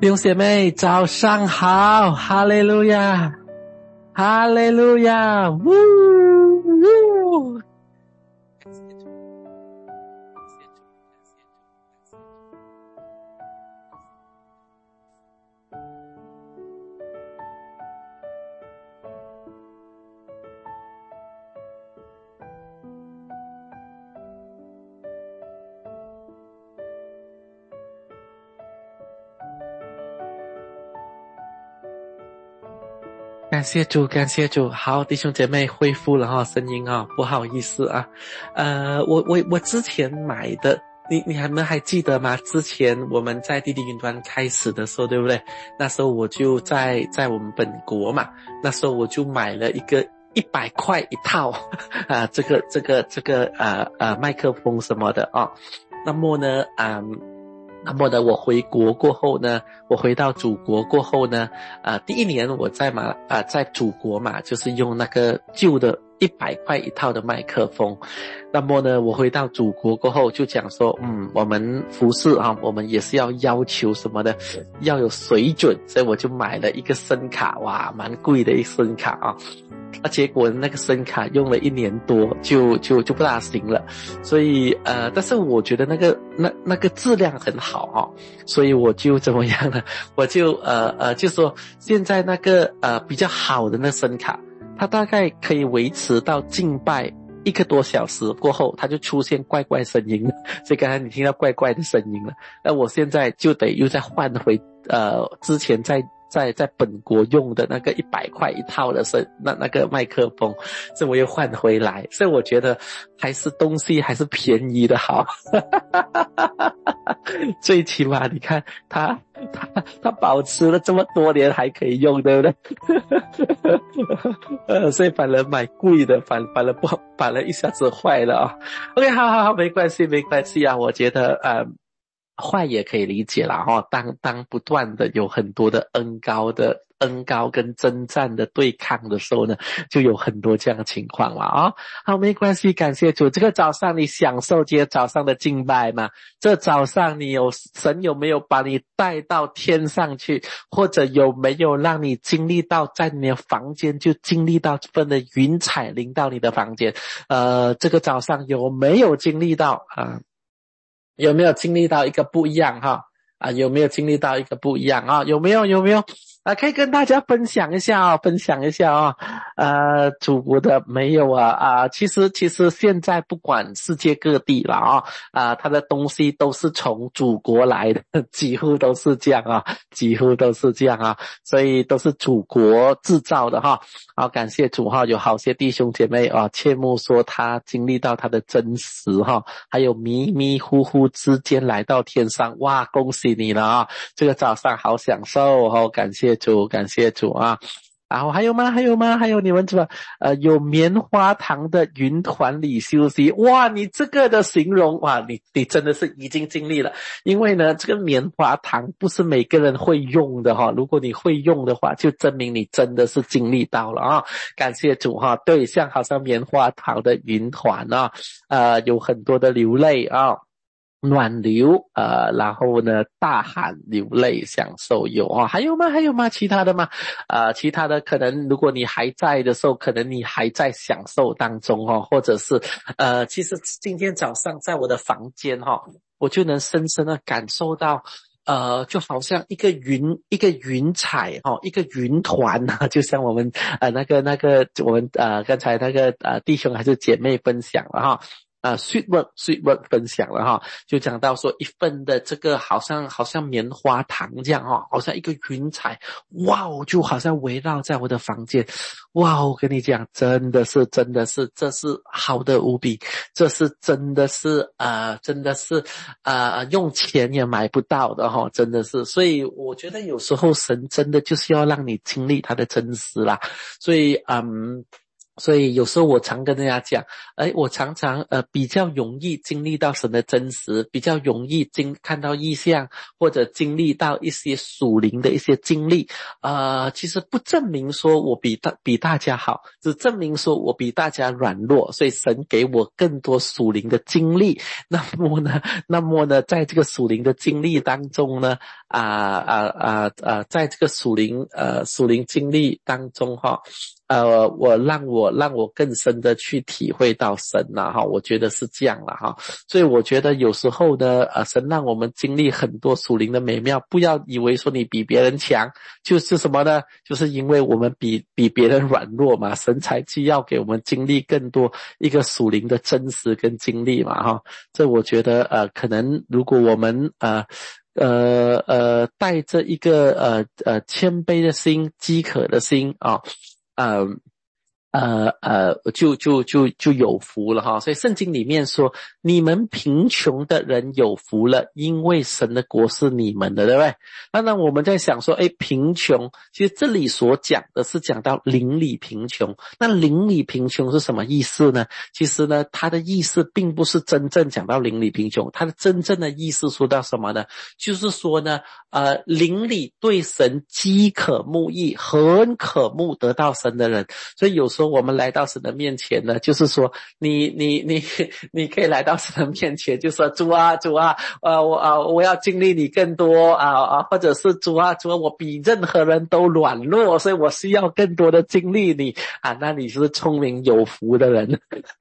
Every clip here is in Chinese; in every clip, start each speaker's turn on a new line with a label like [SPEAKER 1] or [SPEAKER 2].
[SPEAKER 1] 弟兄姐妹早上好，哈利路亚，哈利路亚，呜呜。感谢主，感谢主。好，弟兄姐妹恢复了哈，声音啊，不好意思啊。我之前买的，你们还记得吗？之前我们在滴滴云端开始的时候，对不对？那时候我就在我们本国嘛，那时候我就买了一个100块一套啊，这个麦克风什么的啊。那么呢，我回国过后呢，我回到祖国过后呢，第一年我在祖国嘛，就是用那个旧的100块一套的麦克风。那么呢，我回到祖国过后就讲说，我们服事啊，我们也是要求什么的，要有水准，所以我就买了一个声卡，哇，蛮贵的一个声卡啊。结果那个声卡用了1年多就不大行了，所以但是我觉得那个质量很好哦，所以我就怎么样呢？我就就说现在那个比较好的那声卡，它大概可以维持到敬拜1个多小时过后，它就出现怪怪声音了。所以刚才你听到怪怪的声音了，那我现在就得又再换回之前在本国用的那个100块一套的那个麦克风，所以我又换回来，所以我觉得还是东西还是便宜的好。最起码你看它保持了这么多年还可以用，对不对？所以反而买贵的，反而不好，反而一下子坏了啊。OK， 好，没关系啊，我觉得坏也可以理解啦哈，当不断的有很多的恩高跟征战的对抗的时候呢，就有很多这样的情况了啊。好，没关系，感谢主。这个早上你享受今天早上的敬拜吗？这早上神有没有把你带到天上去，或者有没有让你经历到在你的房间就经历到这份的云彩临到你的房间？这个早上有没有经历到有没有经历到一个不一样哈？有没有经历到一个不一样啊？有没有？可以跟大家分享一下啊。祖国的没有其实现在不管世界各地了它的东西都是从祖国来的，几乎都是这样啊，所以都是祖国制造的哈。好，感谢主哈，有好些弟兄姐妹切莫说他经历到他的真实哈，还有迷迷糊糊之间来到天上，哇，恭喜你了啊！这个早上好享受哦，感谢主啊！然后还有吗？还有你们怎么有棉花糖的云团里休息？哇，你这个的形容哇，你真的是已经经历了，因为呢，这个棉花糖不是每个人会用的哈，如果你会用的话，就证明你真的是经历到了啊！感谢主哈，对，好像棉花糖的云团有很多的流泪啊。暖流然后呢大喊流泪享受有还有吗？其他的吗？其他的可能如果你还在的时候，可能你还在享受当中或者是其实今天早上在我的房间我就能深深的感受到就好像一个云彩一个云团就像我们那个我们刚才那个弟兄还是姐妹分享了sweet work 分享了哈，就讲到说一份的这个好像棉花糖这样好像一个云彩，哇，就好像围绕在我的房间，哇，我跟你讲，真的是，这是好的无比，这是真的是用钱也买不到的真的是，所以我觉得有时候神真的就是要让你经历他的真实啦，所以所以有时候我常跟大家讲，我常常比较容易经历到神的真实，比较容易看到异象，或者经历到一些属灵的一些经历。其实不证明说我比大家好，只证明说我比大家软弱，所以神给我更多属灵的经历。那么呢，在这个属灵的经历当中呢，在这个属灵经历当中让我更深的去体会到神了哈，我觉得是这样了哈。所以我觉得有时候呢，神让我们经历很多属灵的美妙，不要以为说你比别人强，就是什么呢？就是因为我们比别人软弱嘛，神才需要给我们经历更多一个属灵的真实跟经历嘛哈。这我觉得可能如果我们带着一个谦卑的心、饥渴的心啊，就有福了哈。所以圣经里面说，你们贫穷的人有福了，因为神的国是你们的，对不对？那我们在想说，贫穷，其实这里所讲的是讲到邻里贫穷。那邻里贫穷是什么意思呢？其实呢，它的意思并不是真正讲到邻里贫穷，它的真正的意思说到什么呢？就是说呢，邻里对神饥渴慕义，很渴慕得到神的人。所以有时候我们来到神的面前呢，就是说你可以来到神的面前，就说主啊，我要经历你更多或者是主啊，我比任何人都软弱，所以我需要更多的经历你那你是聪明有福的人。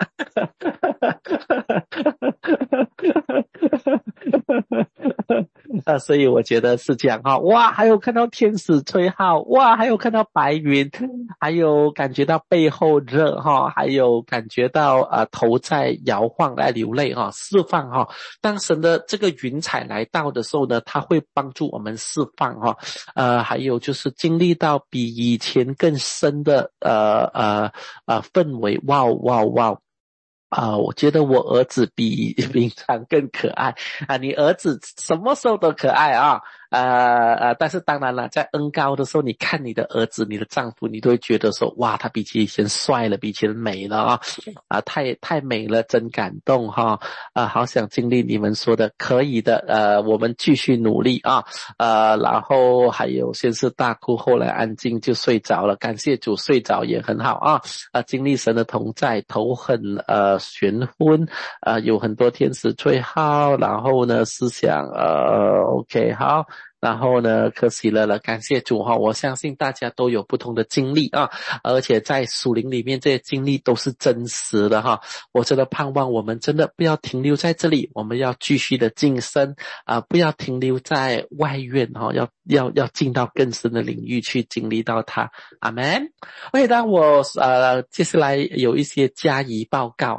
[SPEAKER 1] 所以我觉得是这样哈。哇，还有看到天使吹号，哇，还有看到白云，还有感觉到背后热哈，还有感觉到头在摇晃来流泪哈，释放哈。当神的这个云彩来到的时候呢，它会帮助我们释放哈。还有就是经历到比以前更深的氛围，哇。我觉得我儿子比平常更可爱你儿子什么时候都可爱但是当然了，在恩高的时候，你看你的儿子、你的丈夫，你都会觉得说，哇，他比以前帅了，比以前美了太美了，真感动好想经历你们说的，可以的，我们继续努力然后还有先是大哭，后来安静就睡着了，感谢主，睡着也很好经历神的同在，头很悬昏有很多天使吹号，然后呢思想OK 好。然后呢，可喜乐了，感谢主我相信大家都有不同的经历而且在属灵里面这些经历都是真实的我真的盼望我们真的不要停留在这里，我们要继续的晋升不要停留在外院要进到更深的领域去经历到它。阿们。OK，当我接下来有一些加以报告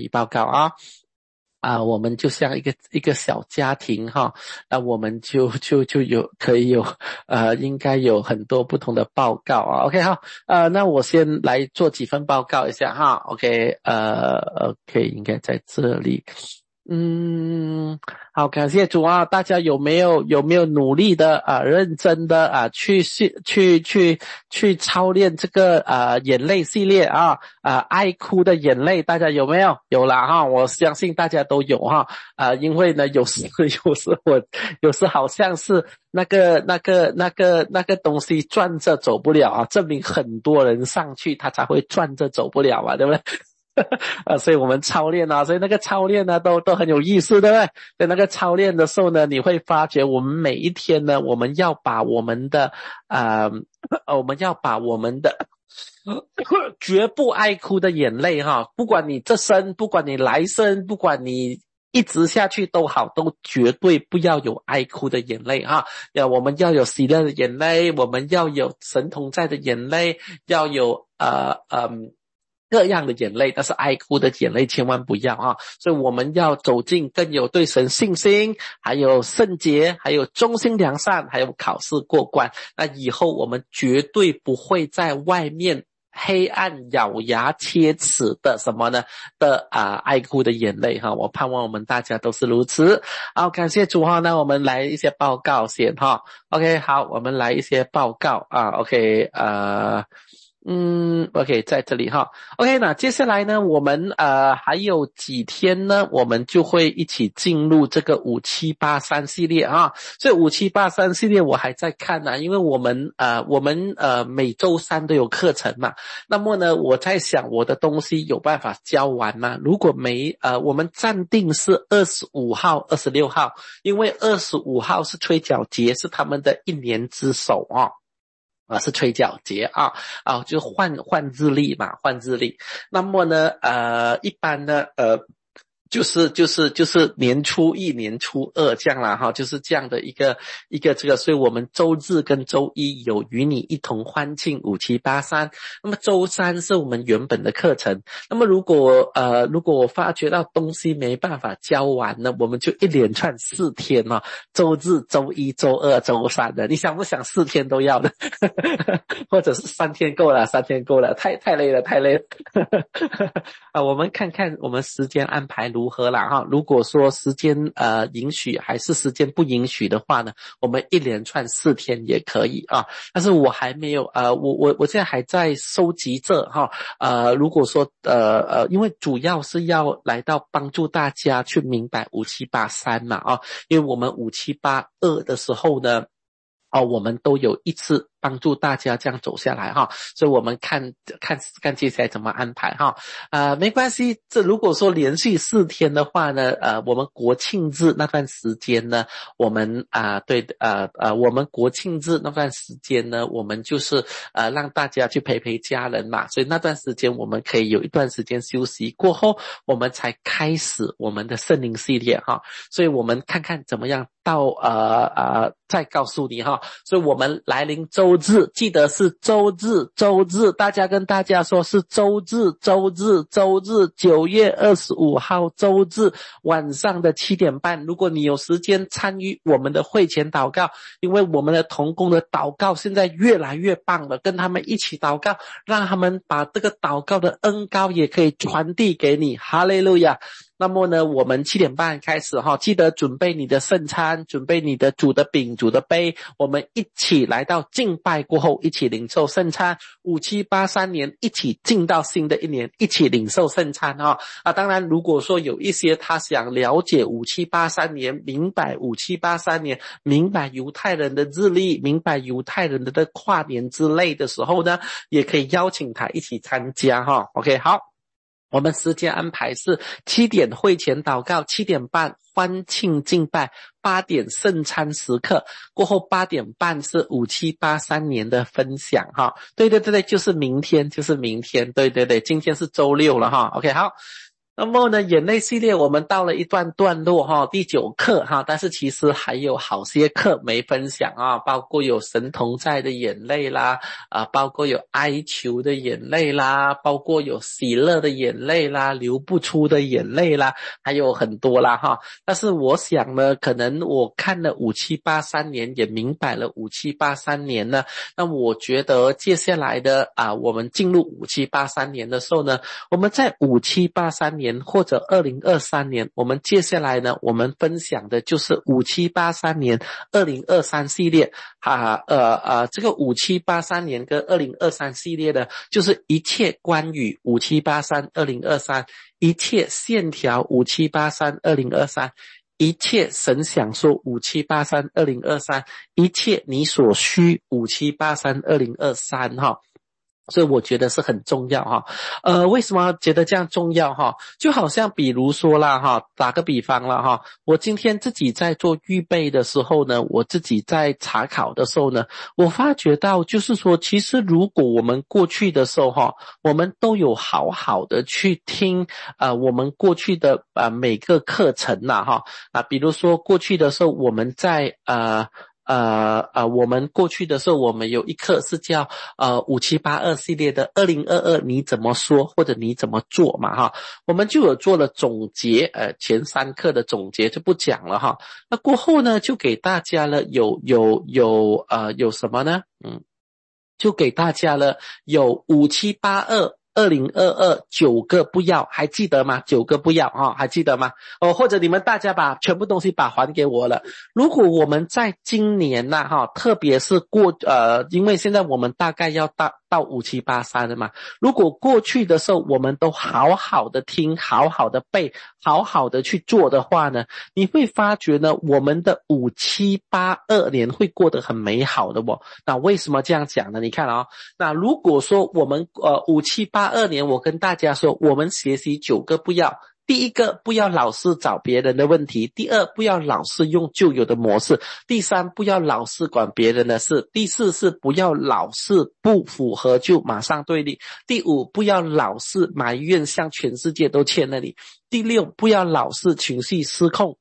[SPEAKER 1] 我们就像一个小家庭那我们就可以有应该有很多不同的报告OK 好那我先来做几份报告一下OK OK 应该在这里。好，感谢主大家有没有努力的认真的去操练这个眼泪系列爱哭的眼泪，大家有没有？有啦我相信大家都有因为呢有时好像是那个东西转着走不了证明很多人上去他才会转着走不了对不对？所以我们操练所以那个操练呢都很有意思，对不对？在那个操练的时候呢，你会发觉我们每一天呢，我们要把我们的绝不爱哭的眼泪不管你这生，不管你来生，不管你一直下去都好，都绝对不要有爱哭的眼泪我们要有喜乐的眼泪，我们要有神同在的眼泪，要有各样的眼泪，但是爱哭的眼泪千万不要所以我们要走进更有对神信心，还有圣洁，还有忠心良善，还有考试过关。那以后我们绝对不会在外面黑暗咬牙切齿的什么呢的爱哭的眼泪我盼望我们大家都是如此。好，感谢主那我们来一些报告先OK 好，我们来一些报告OK OK， 在这里哈。OK， 那接下来呢，我们还有几天呢，我们就会一起进入这个5783系列啊。所以5783系列我还在看呢，因为我们每周三都有课程嘛。那么呢，我在想我的东西有办法教完吗？如果没我们暂定是25号、26号，因为25号是吹角节，是他们的一年之首啊。是吹角节就换日历嘛，换日历。那么呢，一般呢，就是年初一、年初二这样啦哈，就是这样的一个这个，所以我们周日跟周一有与你一同欢庆5783，那么周三是我们原本的课程。那么如果我发觉到东西没办法教完呢，我们就一连串4天哦，周日、周一、周二、周三的，你想不想4天都要的？或者是3天够了，3天够了，太累了我们看看我们时间安排如何啦哈。如果说时间允许还是时间不允许的话呢，我们一连串4天也可以啊。但是我还没有我现在还在收集着哈。如果说因为主要是要来到帮助大家去明白5783嘛啊，因为我们5782的时候呢我们都有一次帮助大家这样走下来哈，所以我们看接下来怎么安排哈。没关系，这如果说连续4天的话呢，我们国庆日那段时间呢，我们我们国庆日那段时间呢，我们就是让大家去陪家人嘛，所以那段时间我们可以有一段时间休息，过后我们才开始我们的圣灵系列哈，所以我们看看怎么样到再告诉你哈。所以我们来临周日，记得是周日，大家跟大家说是周日，9月25号周日晚上的7点半，如果你有时间参与我们的会前祷告，因为我们的同工的祷告现在越来越棒了，跟他们一起祷告，让他们把这个祷告的恩膏也可以传递给你，哈利路亚。那么呢，我们7点半开始哈，记得准备你的圣餐，准备你的煮的饼、煮的杯，我们一起来到敬拜过后，一起领受圣餐。5783年一起进到新的一年，一起领受圣餐哈。当然，如果说有一些他想了解5783年，明白5783年，明白犹太人的日历，明白犹太人的跨年之类的时候呢，也可以邀请他一起参加哈。OK， 好。我们时间安排是7点会前祷告，7点半欢庆敬拜，8点圣餐时刻，过后8点半是5783年的分享哈。对，就是明天，对，今天是周6了哈。OK， 好。那么呢，眼泪系列我们到了一段落哈，第9课哈，但是其实还有好些课没分享啊，包括有神同在的眼泪啦，包括有哀求的眼泪啦，包括有喜乐的眼泪啦，流不出的眼泪啦，还有很多啦哈。但是我想呢，可能我看了5783年，也明白了5783年呢，那我觉得接下来的我们进入5783年的时候呢，我们在5783年或者2023年，我们接下来呢，我们分享的就是5783年2023系列这个5783年跟2023系列的，就是一切关于5783 2023，一切线条5783 2023，一切神想说5783 2023，一切你所需5783 2023哈。所以我觉得是很重要哈。为什么觉得这样重要哈？就好像比如说啦哈，打个比方啦哈，我今天自己在做预备的时候呢，我自己在查考的时候呢，我发觉到就是说，其实如果我们过去的时候哈，我们都有好好的去听我们过去的每个课程啦哈比如说过去的时候我们在我们过去的时候，我们有一课是叫5782系列的2022你怎么说或者你怎么做嘛哈，我们就有做了总结，前3课的总结就不讲了哈。那过后呢，就给大家了有什么呢？就给大家了有5782。2022 9个不要，还记得吗？9个不要还记得吗？或者你们大家把全部东西还给我了。如果我们在今年特别是因为现在我们大概要到5783了嘛。如果过去的时候我们都好好的听，好好的背，好好的去做的话呢，你会发觉呢，我们的5782年会过得很美好的哦。那为什么这样讲呢？你看啊，那如果说我们5782年，我跟大家说，我们学习9个不要。第一个，不要老是找别人的问题；第二，不要老是用旧有的模式；第三，不要老是管别人的事；第四是不要老是不符合就马上对立；第五，不要老是埋怨向全世界都欠了你；第六，不要老是情绪失控，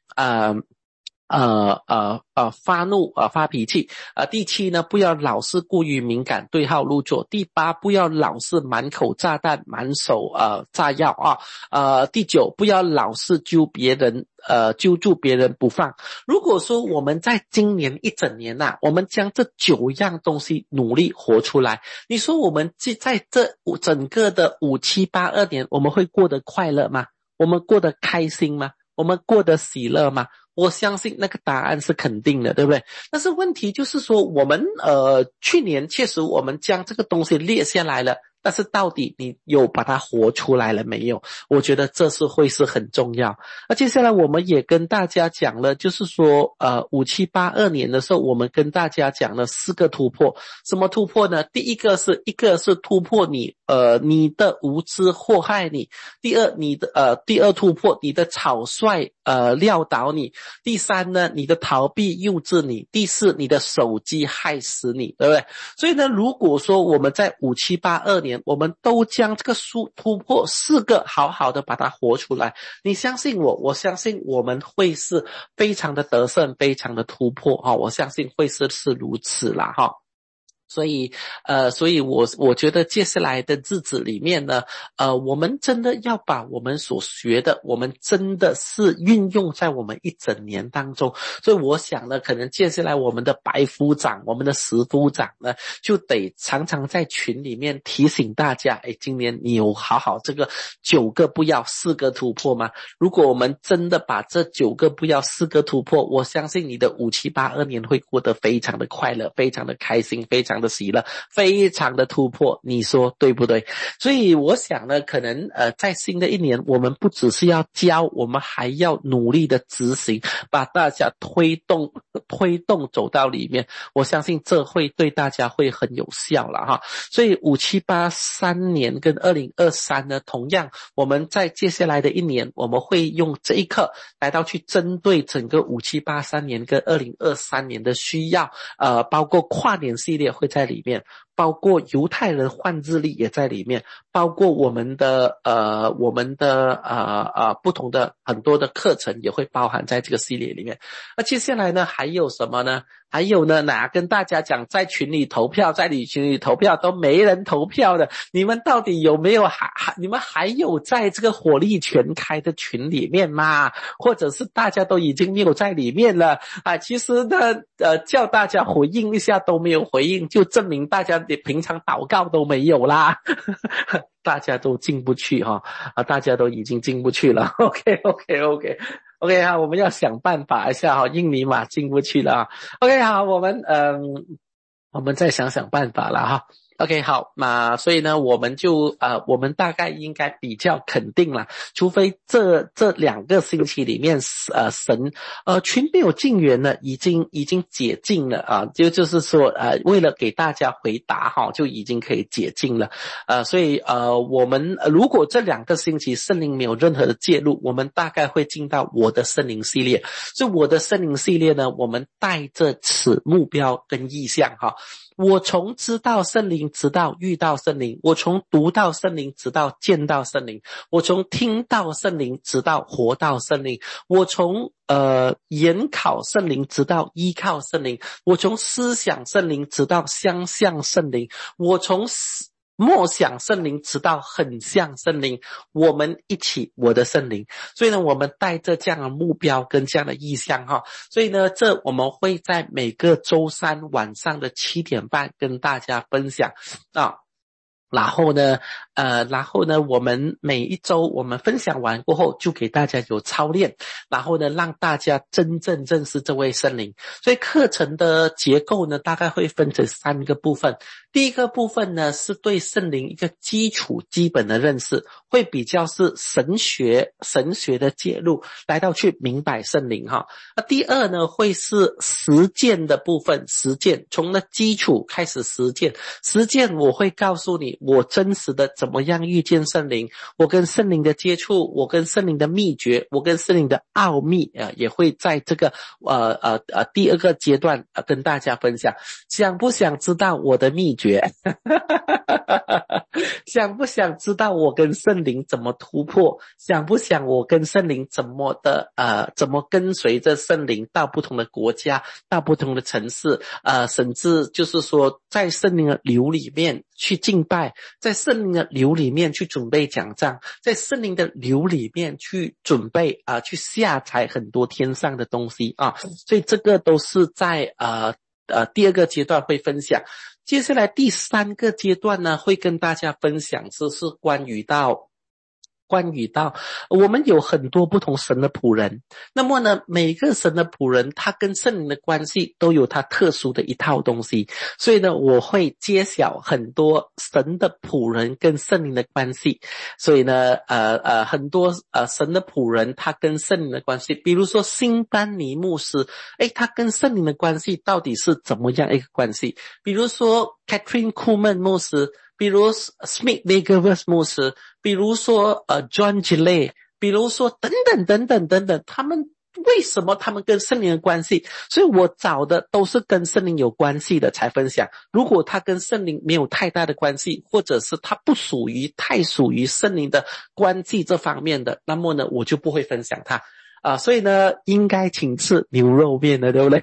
[SPEAKER 1] 发怒发脾气第七呢，不要老是过于敏感对号入座；第八，不要老是满口炸弹满手炸药第九，不要老是揪住别人不放。如果说我们在今年一整年我们将这9样东西努力活出来，你说我们在这整个的5782年，我们会过得快乐吗？我们过得开心吗？我们过得喜乐吗？我相信那个答案是肯定的，对不对？但是问题就是说，我们去年确实我们将这个东西列下来了，但是到底你有把它活出来了没有？我觉得这是会是很重要。那接下来我们也跟大家讲了，就是说5782年的时候，我们跟大家讲了4个突破。什么突破呢？第一个是突破你的无知祸害你；第二突破你的草率撂倒你；第三呢，你的逃避幼稚你；第四，你的手机害死你，对不对？所以呢，如果说我们在5782年，我们都将这个突破4个好好的把它活出来，你相信我相信我们会是非常的得胜，非常的突破我相信会是如此啦所以我觉得接下来的日子里面呢，我们真的要把我们所学的，我们真的是运用在我们一整年当中。所以我想呢，可能接下来我们的白夫长，我们的石夫长呢，就得常常在群里面提醒大家，今年你有好好这个9个不要4个突破吗？如果我们真的把这9个不要4个突破，我相信你的5782年会过得非常的快乐，非常的开心，非常的喜乐，非常的突破，你说对不对？所以我想呢，可能在新的一年，我们不只是要教，我们还要努力的执行，把大家推动走到里面。我相信这会对大家会很有效了所以5783年跟2023呢，同样我们在接下来的一年，我们会用这一课来到去针对整个5783年跟2023年的需要，包括跨年系列会在里面，包括犹太人换日历也在里面，包括我们的不同的很多的课程也会包含在这个系列里面。那接下来呢，还有什么呢？还有呢，跟大家讲，在群里投票，在你群里投票都没人投票的，你们到底有没有你们还有在这个火力全开的群里面吗？或者是大家都已经没有在里面了其实呢叫大家回应一下都没有回应，就证明大家平常祷告都没有啦大家都进不去大家都已经进不去了OK 好，我们要想办法一下印尼码进不去了OK 好，我们再想想办法了OK 好，那所以呢我们大概应该比较肯定了，除非这2个星期里面神群没有进园呢，已经解禁了就是说为了给大家回答就已经可以解禁了所以我们如果这2个星期圣灵没有任何的介入，我们大概会进到我的圣灵系列。所以我的圣灵系列呢，我们带着此目标跟意向我从知道圣灵直到遇到圣灵，我从读到圣灵直到见到圣灵，我从听到圣灵直到活到圣灵，我从研考圣灵直到依靠圣灵，我从思想圣灵直到相像圣灵，我从默想圣灵直到很像圣灵，我们一起我的圣灵。所以呢我们带着这样的目标跟这样的意向所以呢这我们会在每个周三晚上的7点半跟大家分享然后呢我们每一周我们分享完过后就给大家有操练，然后呢让大家真正认识这位圣灵。所以课程的结构呢大概会分成3个部分。 第一个部分呢，是对圣灵一个基础基本的认识，会比较是神学的介入，来到去明白圣灵哈。第二呢，会是实践的部分，实践从那基础开始实践我会告诉你我真实的怎么样遇见圣灵，我跟圣灵的接触，我跟圣灵的秘诀，我跟圣灵的奥秘也会在这个第二个阶段跟大家分享。想不想知道我的秘诀？想不想知道我跟圣灵怎么突破？想不想我跟圣灵怎么跟随着圣灵到不同的国家，到不同的城市，甚至就是说在圣灵的流里面去敬拜，在圣灵的流里面去准备讲章，在圣灵的流里面去准备去下载很多天上的东西啊，所以这个都是在第二个阶段会分享。接下来第三个阶段呢，会跟大家分享是关于到我们有很多不同神的仆人，那么呢，每个神的仆人他跟圣灵的关系都有他特殊的一套东西，所以呢，我会揭晓很多神的仆人跟圣灵的关系。所以呢很多神的仆人他跟圣灵的关系，比如说辛班尼牧师，他跟圣灵的关系到底是怎么样一个关系？比如说 Catherine Kuhlman 牧师，比如 Smith Wigglesworth 牧师，比如说John Gilley， 比如说等等，他们为什么他们跟圣灵的关系？所以我找的都是跟圣灵有关系的才分享。如果他跟圣灵没有太大的关系，或者是他不属于圣灵的关系这方面的，那么呢，我就不会分享他所以呢，应该请吃牛肉面的，对不对？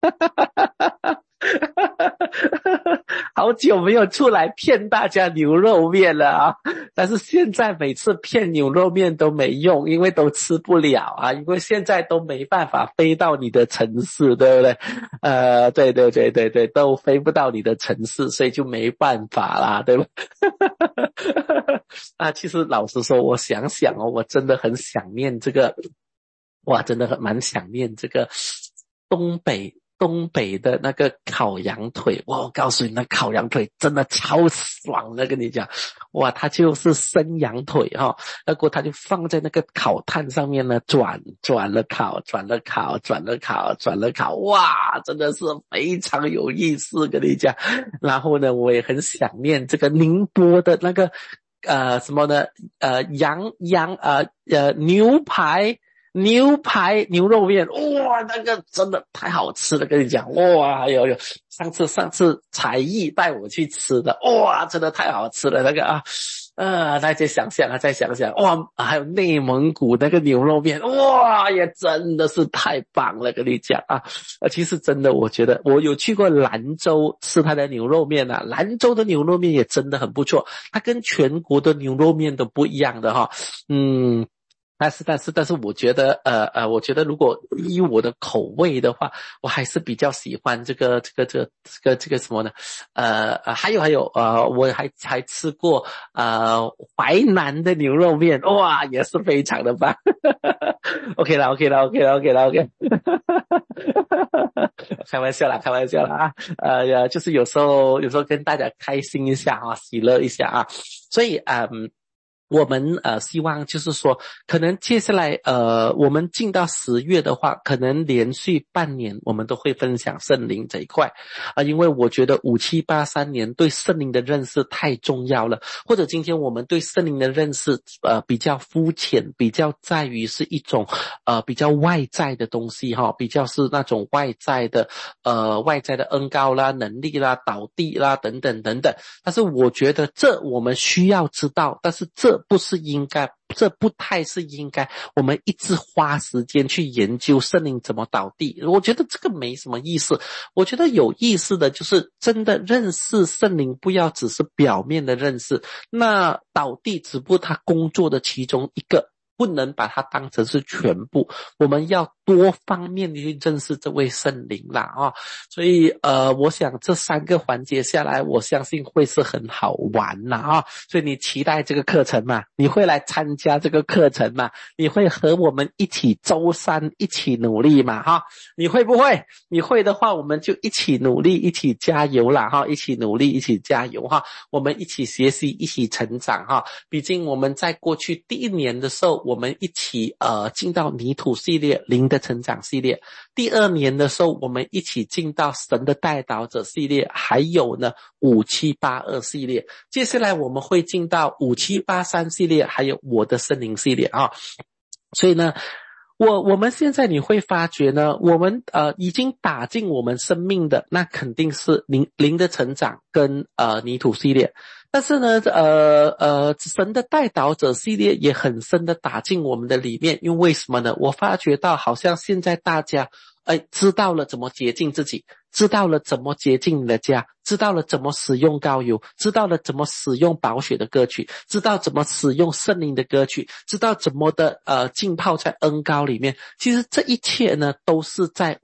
[SPEAKER 1] 好久没有出来骗大家牛肉面了但是现在每次骗牛肉面都没用，因为都吃不了因为现在都没办法飞到你的城市，对不对？对，都飞不到你的城市，所以就没办法啦，对吧？其实老实说，我想想我真的很想念这个，真的蛮想念这个东北的那个烤羊腿，我告诉你，那烤羊腿真的超爽的，跟你讲，它就是生羊腿然后它就放在那个烤炭上面呢，转了烤，真的是非常有意思，跟你讲。然后呢，我也很想念这个宁波的那个什么呢？牛排牛肉面，那个真的太好吃了，跟你讲，有上次才艺带我去吃的，真的太好吃了，那个大家再想想，还有内蒙古那个牛肉面，也真的是太棒了，跟你讲其实真的，我觉得我有去过兰州吃它的牛肉面兰州的牛肉面也真的很不错，它跟全国的牛肉面都不一样的但是我觉得如果依我的口味的话，我还是比较喜欢这个什么呢？还有我还吃过淮南的牛肉面，也是非常的棒。OK 了开玩笑啦就是有时候跟大家开心一下喜乐一下所以我们希望就是说，可能接下来我们进到10月的话，可能连续半年我们都会分享圣灵这一块因为我觉得5783年对圣灵的认识太重要了，或者今天我们对圣灵的认识比较肤浅，比较在于是一种比较外在的东西比较是那种外在的恩膏啦、能力啦、导地啦等等，但是我觉得这我们需要知道，但是这不太是应该我们一直花时间去研究圣灵怎么导地，我觉得这个没什么意思。我觉得有意思的就是真的认识圣灵，不要只是表面的认识，那导地只不过他工作的其中一个不能把它当成是全部，我们要多方面的去认识这位圣灵啦啊。所以我想这3个环节下来，我相信会是很好玩啦啊。所以你期待这个课程吗？你会来参加这个课程吗？你会和我们一起周3一起努力嘛哈？你会不会？你会的话，我们就一起努力，一起加油啦哈！一起努力，一起加油哈！我们一起学习，一起成长哈！毕竟我们在过去第1年的时候，我们一起进到泥土系列、灵的成长系列；第2年的时候，我们一起进到神的代祷者系列，还有呢5782系列。接下来我们会进到5783系列，还有我的圣灵系列啊。所以呢，我们现在你会发觉呢，我们已经打进我们生命的，那肯定是灵的成长跟泥土系列。但是呢神的代祷者系列也很深的打进我们的里面。因为什么呢？我发觉到好像现在大家知道了怎么洁净自己，知道了怎么洁净你的家，知道了怎么使用膏油，知道了怎么使用宝血的歌曲，知道怎么使用圣灵的歌曲，知道怎么的浸泡在恩膏里面。其实这一切呢都是在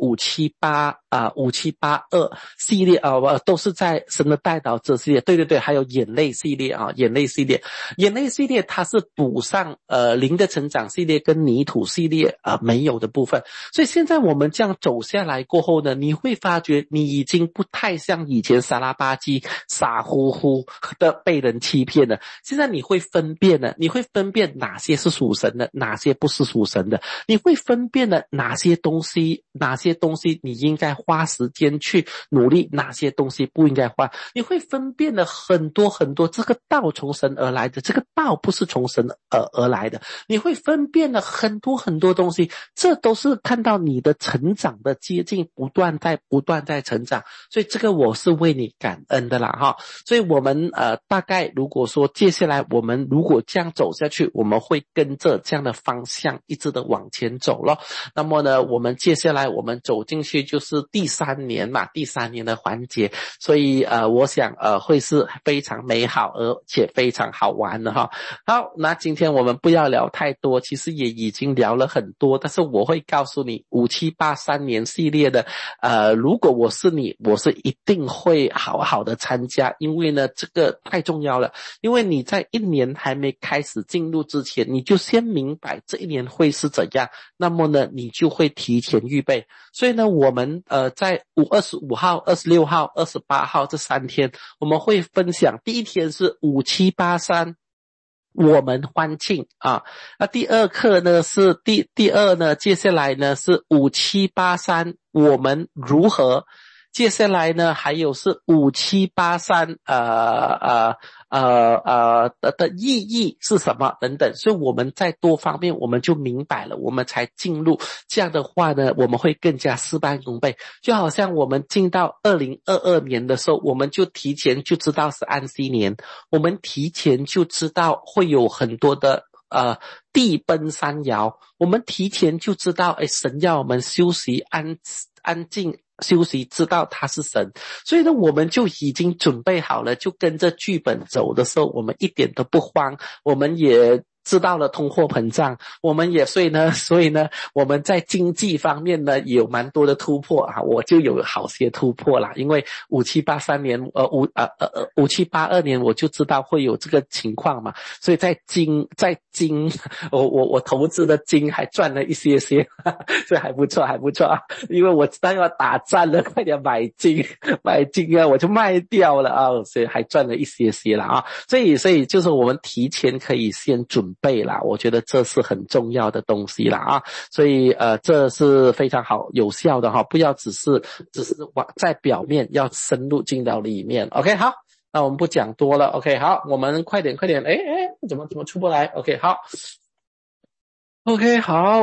[SPEAKER 1] 5782系列都是在神的代祷者系列。对，还有眼泪系列啊，眼泪系列它是补上灵的成长系列跟泥土系列没有的部分。所以现在我们这样走下来过后呢，你会发觉你已经不太像以前傻拉吧唧傻乎乎的被人欺骗了。现在你会分辨了，你会分辨哪些是属神的，哪些不是属神的，你会分辨了哪些东西你应该花时间去努力，哪些东西不应该花。你会分辨了很多很多，这个道从神而来的，这个道不是从神而来的。你会分辨了很多很多东西，这都是看到你的成长的接近，不断在成长。所以这个我是为你感恩的啦哈。所以我们大概如果说接下来我们如果这样走下去，我们会跟着这样的方向一直的往前走咯。那么呢，我们接下来我们走进去就是第3年嘛，第3年的环节。所以我想会是非常美好而且非常好玩的哈。好，那今天我们不要聊太多，其实也已经聊了很多，但是我会告诉你5783年系列的如果我是你，我是一定会好好的参加。因为呢这个太重要了，因为你在1年还没开始进入之前，你就先明白这1年会是怎样，那么呢你就会提前预备。所以呢我们在25号、26号、28号这3天，我们会分享。第1天是5783我们欢庆啊，那第2课呢是第二呢，接下来呢是5783我们如何，接下来呢还有是5783的意义是什么等等。所以我们在多方面我们就明白了，我们才进入。这样的话呢我们会更加事半功倍。就好像我们进到2022年的时候，我们就提前就知道是安息年，我们提前就知道会有很多的地崩山摇，我们提前就知道神要我们休息安静休息，知道他是神。所以呢我们就已经准备好了，就跟着剧本走的时候，我们一点都不慌。我们也知道了通货膨胀，我们也所以呢我们在经济方面呢也有蛮多的突破啊，我就有好些突破啦。因为5783年5782年我就知道会有这个情况嘛，所以在金我投资的金还赚了一些所以还不错啊。因为我知道要打战了，快点买金啊，我就卖掉了啊，所以还赚了一些啦啊。所以就是我们提前可以先准备啦，我觉得这是很重要的东西啦啊。所以这是非常好有效的哈，不要只是在表面，要深入进到里面。 OK 好，那我们不讲多了。 OK 好，我们快点怎么出不来。 OK 好 OK 好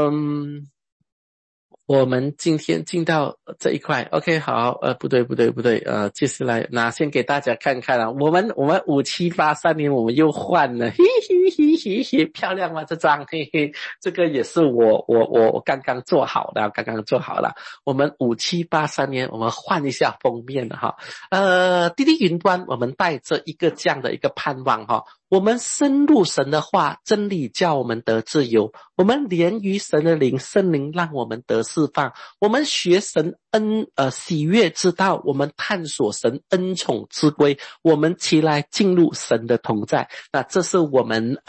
[SPEAKER 1] 我们今天进到这一块。 OK 好不对接下来先给大家看看我们5783年我们又换了嘿嘿，漂亮吗？这张嘿嘿，这个也是我刚刚做好的，我们5783年，我们换一下封面了哈。滴滴云端，我们带着一个这样的一个盼望哈。我们深入神的话，真理叫我们得自由；我们连于神的灵，圣灵让我们得释放；我们学神喜悦之道，我们探索神恩宠之规，我们起来进入神的同在。那这是我们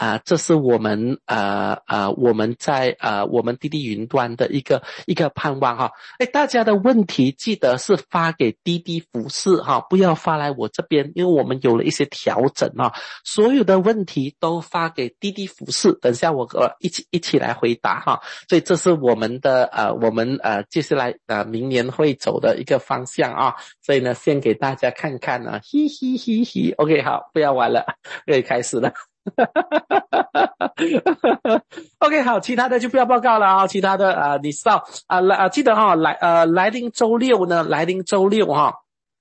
[SPEAKER 1] 我们在我们滴滴云端的一个盼望哈。大家的问题记得是发给滴滴服饰哈，不要发来我这边，因为我们有了一些调整哈。所有的问题都发给滴滴服饰，等一下我一起来回答哈。所以这是我们的接下来明年会走的一个方向啊。所以呢，先给大家看看呢，嘿嘿嘿嘿 ，OK 好，不要玩了，可以开始了。OK 好，其他的就不要报告了啊，其他的你知道记得哈，来临周六哈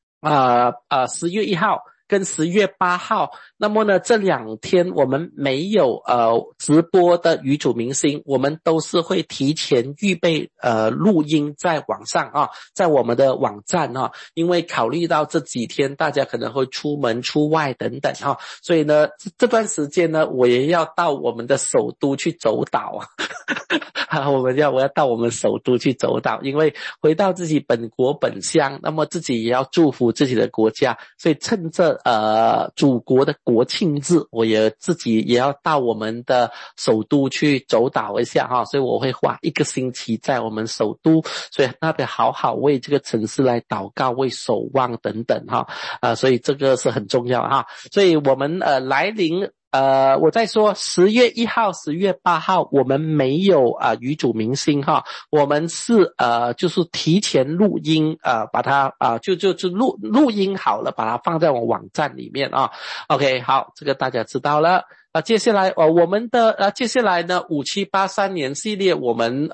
[SPEAKER 1] ，10月1号跟10月8号，那么呢这2天我们没有直播的语主明星，我们都是会提前预备录音在网上啊，在我们的网站啊，因为考虑到这几天大家可能会出门出外等等啊，所以呢这段时间呢我也要到我们的首都去走岛啊我要到我们首都去走岛，因为回到自己本国本乡，那么自己也要祝福自己的国家，所以趁着祖国的国庆日，我自己也要到我们的首都去走岛一下哈，所以我会花1个星期在我们首都，所以那边好好为这个城市来祷告，为守望等等哈，所以这个是很重要哈，所以我们来临我再说10月1号10月8号我们没有语主明星哈，我们是就是提前录音把它就录音好了，把它放在我们网站里面啊。OK 好，这个大家知道了。接下来我们的接下来呢5783年系列我们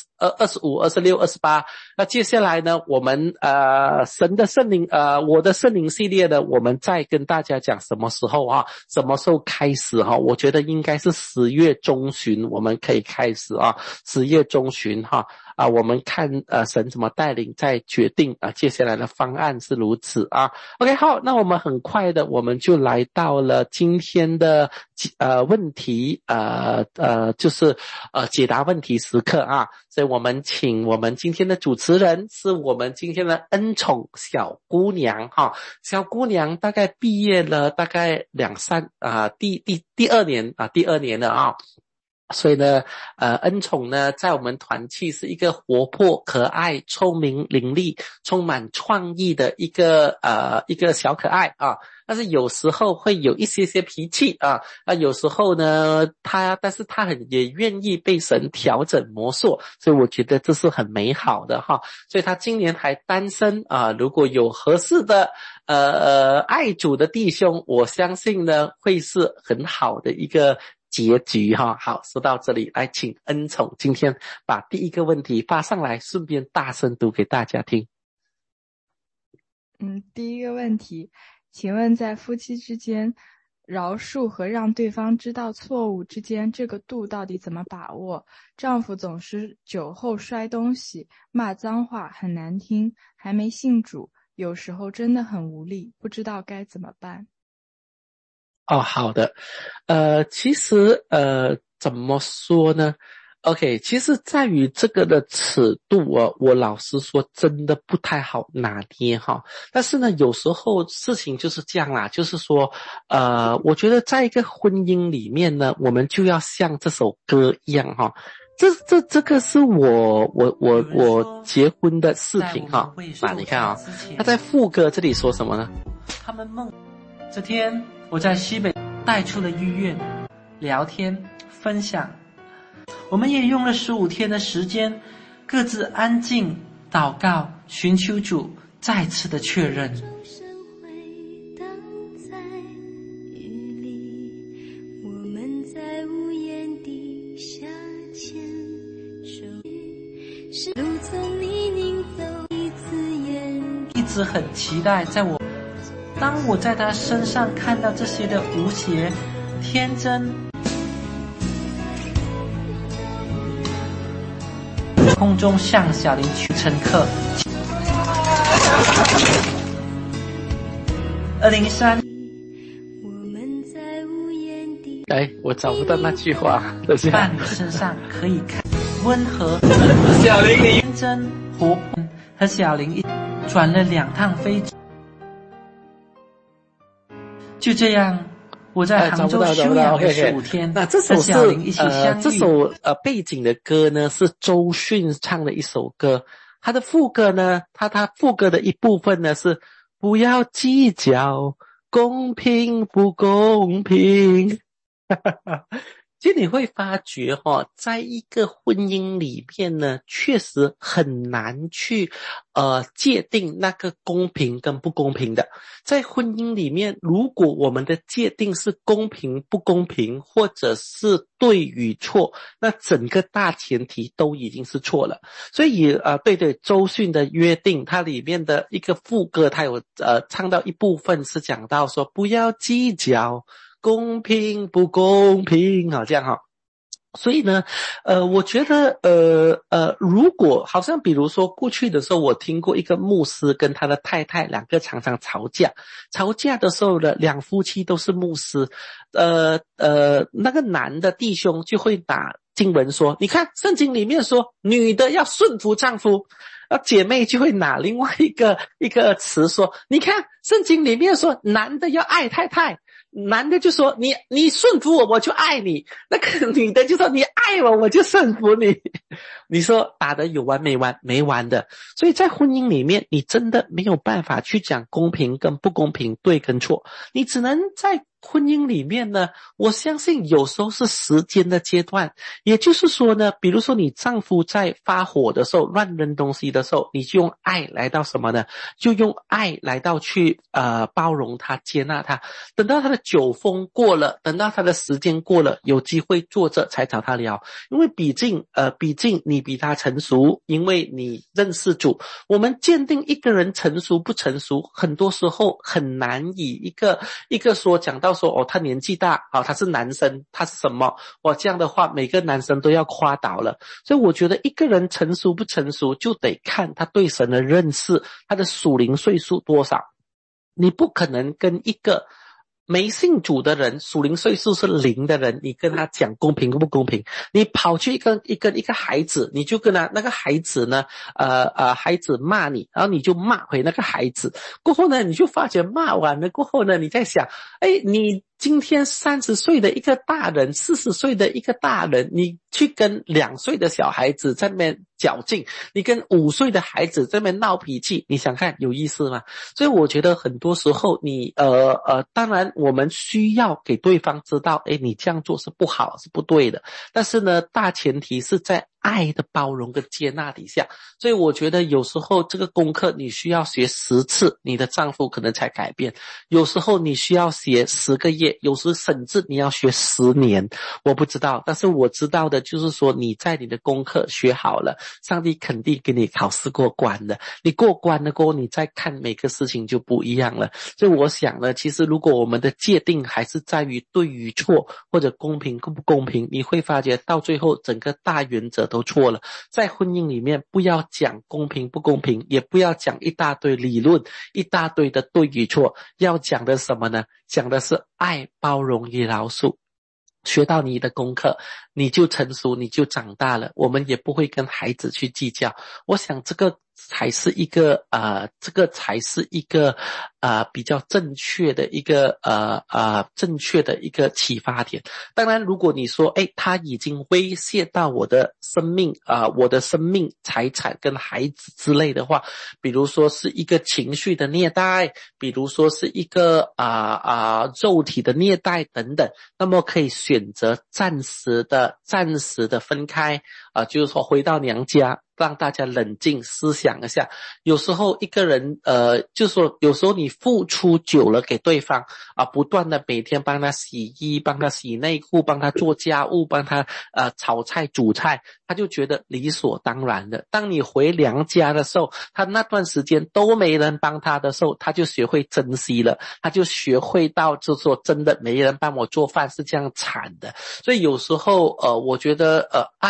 [SPEAKER 1] 25 26 28，那接下来呢我们神的圣灵我的圣灵系列呢，我们再跟大家讲什么时候啊，什么时候开始哈，我觉得应该是10月中旬我们可以开始啊，10月中旬哈我们看神怎么带领再决定接下来的方案是如此啊。OK 好，那我们很快的我们就来到了今天的问题就是解答问题时刻啊，所以我们请我们今天的主持人是我们今天的恩宠小姑娘哈，小姑娘大概毕业了大概第二年了啊。所以呢恩宠呢在我们团契是一个活泼可爱聪明伶俐充满创意的一个小可爱啊，但是有时候会有一些脾气有时候呢但是他也愿意被神调整磨塑，所以我觉得这是很美好的哈。所以他今年还单身如果有合适的爱主的弟兄，我相信呢会是很好的一个结局哈。好，说到这里，来请恩宠今天把第一个问题发上来，顺便大声读给大家听。
[SPEAKER 2] 第一个问题，请问在夫妻之间，饶恕和让对方知道错误之间，这个度到底怎么把握？丈夫总是酒后摔东西，骂脏话，很难听，还没信主，有时候真的很无力，不知道该怎么办。
[SPEAKER 1] 好的，其实怎么说呢 ？OK， 其实在于这个的尺度我老实说真的不太好拿捏哈。但是呢，有时候事情就是这样啦，就是说我觉得在一个婚姻里面呢，我们就要像这首歌一样哈。这个是我结婚的视频哈。你看他在副歌这里说什么呢？
[SPEAKER 3] 他们梦这天我在西北带出了医院，聊天分享，我们也用了15天的时间，各自安静祷告，寻求主再次的确认。一直很期待当我在他身上看到这些的无邪、天真、 空中向小林去乘客。2013，
[SPEAKER 1] 我找不到那句话。
[SPEAKER 3] 伴侣身上可以看温和、
[SPEAKER 1] 小林你
[SPEAKER 3] 天真、活泼，和小林一转了2趟飞机。就这样，我在杭州休养了15天。
[SPEAKER 1] 那这首是
[SPEAKER 3] 和小林一起相遇。
[SPEAKER 1] 这首背景的歌呢是周迅唱的一首歌，他的副歌呢，他副歌的一部分呢是不要计较公平不公平。其实你会发觉在一个婚姻里面呢，确实很难去界定那个公平跟不公平的。在婚姻里面，如果我们的界定是公平不公平，或者是对与错，那整个大前提都已经是错了。所以对周迅的约定，它里面的一个副歌，它有唱到一部分是讲到说不要计较公平不公平这样所以呢我觉得如果好像比如说过去的时候，我听过一个牧师跟他的太太两个常常吵架的时候呢，两夫妻都是牧师，那个男的弟兄就会打经文说，你看圣经里面说女的要顺服丈夫，姐妹就会拿另外一个词说，你看圣经里面说男的要爱太太，男的就说你顺服我，我就爱你，那个女的就说你爱我，我就顺服你。你说打得有完没完？没完的。所以在婚姻里面，你真的没有办法去讲公平跟不公平，对跟错，你只能在婚姻里面呢，我相信有时候是时间的阶段，也就是说呢，比如说你丈夫在发火的时候，乱扔东西的时候，你就用爱来到什么呢？就用爱来到去包容他，接纳他。等到他的酒疯过了，等到他的时间过了，有机会坐着才找他聊，因为毕竟你比他成熟，因为你认识主。我们鉴定一个人成熟不成熟，很多时候很难以一个说讲到说他年纪大他是男生，他是什么这样的话每个男生都要夸倒了。所以我觉得一个人成熟不成熟，就得看他对神的认识，他的属灵岁数多少。你不可能跟一个没信主的人，属灵岁数是0的人，你跟他讲公平不公平？你跑去一个孩子，你就跟他那个孩子呢孩子骂你，然后你就骂回那个孩子，过后呢你就发觉骂完了过后呢，你在想你今天30岁的一个大人，40岁的一个大人，你去跟2岁的小孩子在那边较劲，你跟5岁的孩子在那边闹脾气，你想看有意思吗？所以我觉得很多时候你当然我们需要给对方知道你这样做是不好是不对的，但是呢大前提是在爱的包容跟接纳底下。所以我觉得有时候这个功课你需要学10次，你的丈夫可能才改变，有时候你需要学10个月，有时甚至你要学10年，我不知道。但是我知道的就是说，你在你的功课学好了，上帝肯定给你考试过关的，你过关了过后，你再看每个事情就不一样了。所以我想呢，其实如果我们的界定还是在于对与错，或者公平不公平，你会发觉到最后整个大原则都错了。在婚姻里面不要讲公平不公平，也不要讲一大堆理论，一大堆的对与错，要讲的什么呢？讲的是爱、包容与饶恕。学到你的功课，你就成熟，你就长大了，我们也不会跟孩子去计较。我想这个才是一个比较正确的一个启发点。当然如果你说他已经威胁到我的生命财产跟孩子之类的话，比如说是一个情绪的虐待，比如说是一个肉体的虐待等等，那么可以选择暂时的分开就是说回到娘家，让大家冷静思想一下。有时候一个人就是说有时候你付出久了给对方不断的每天帮他洗衣，帮他洗内裤，帮他做家务，帮他炒菜煮菜，他就觉得理所当然的。当你回娘家的时候，他那段时间都没人帮他的时候，他就学会珍惜了，他就学会到就是说真的没人帮我做饭是这样惨的。所以有时候我觉得爱也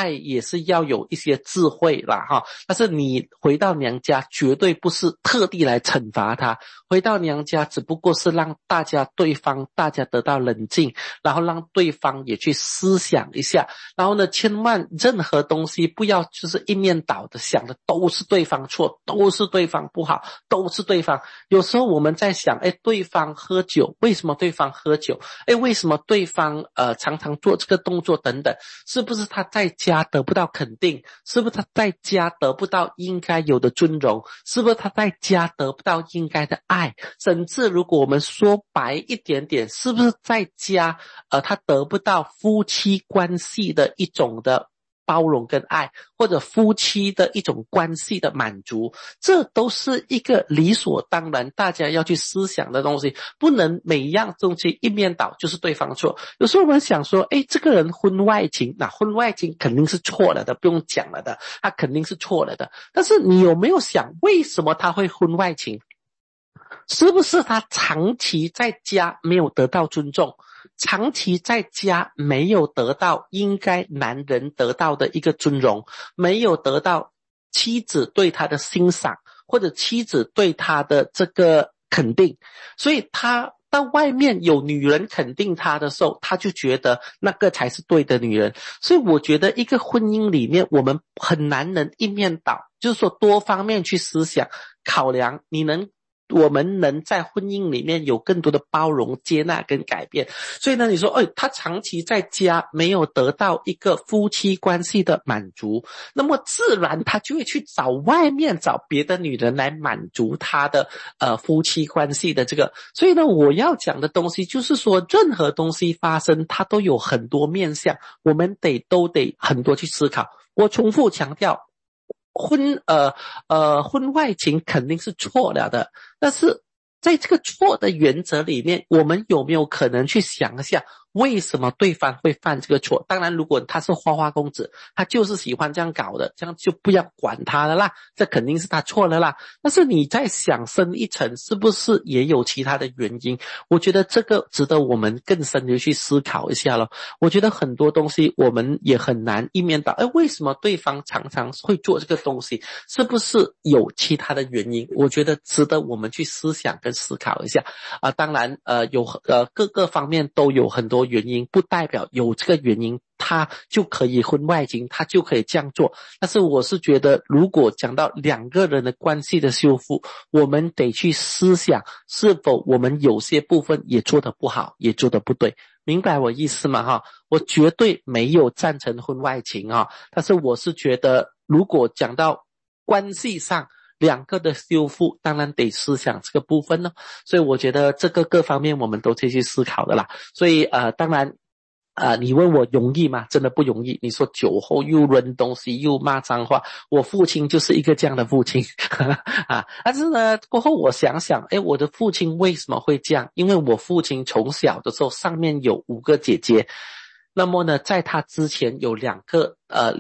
[SPEAKER 1] 是要有一些智慧啦哈。但是你回到娘家绝对不是特地来惩罚他，回到娘家只不过是让大家得到冷静，然后让对方也去思想一下，然后呢千万任何东西不要就是一面倒的想的都是对方错，都是对方不好，都是对方。有时候我们在想对方喝酒，为什么对方喝酒，为什么对方常常做这个动作等等，是不是他在家得不到肯定，是不是他在家得不到应该有的尊荣，是不是他在家得不到应该的爱，甚至如果我们说白一点点，是不是在家他得不到夫妻关系的一种的包容跟爱，或者夫妻的一种关系的满足，这都是一个理所当然大家要去思想的东西，不能每一样东西一面倒就是对方错。有时候我们想说这个人婚外情，那婚外情肯定是错了的，不用讲了的，他肯定是错了的。但是你有没有想为什么他会婚外情？是不是他长期在家没有得到尊重，长期在家没有得到应该男人得到的一个尊荣，没有得到妻子对他的欣赏，或者妻子对他的这个肯定，所以他到外面有女人肯定他的时候，他就觉得那个才是对的女人。所以我觉得一个婚姻里面我们很难能一面倒，就是说多方面去思想考量，我们能在婚姻里面有更多的包容接纳跟改变。所以呢你说他长期在家没有得到一个夫妻关系的满足，那么自然他就会去外面找别的女人来满足他的夫妻关系的这个。所以呢我要讲的东西就是说，任何东西发生它都有很多面向，我们都得很多去思考。我重复强调，婚外情肯定是错了的，但是在这个错的原则里面，我们有没有可能去想一下为什么对方会犯这个错？当然如果他是花花公子，他就是喜欢这样搞的，这样就不要管他了啦，这肯定是他错了啦。但是你再想深一层，是不是也有其他的原因？我觉得这个值得我们更深的去思考一下了。我觉得很多东西我们也很难一面倒，为什么对方常常会做这个东西，是不是有其他的原因？我觉得值得我们去思想跟思考一下当然各个方面都有很多原因，不代表有这个原因他就可以婚外情，他就可以这样做。但是我是觉得，如果讲到两个人的关系的修复，我们得去思想是否我们有些部分也做得不好，也做得不对。明白我意思吗我绝对没有赞成婚外情但是我是觉得，如果讲到关系上两个的修复，当然得思想这个部分呢。所以我觉得这个各方面我们都得去思考的啦。所以当然你问我容易吗？真的不容易。你说酒后又扔东西又骂脏话，我父亲就是一个这样的父亲但是呢过后我想想我的父亲为什么会这样？因为我父亲从小的时候上面有5个姐姐，那么呢在他之前有两个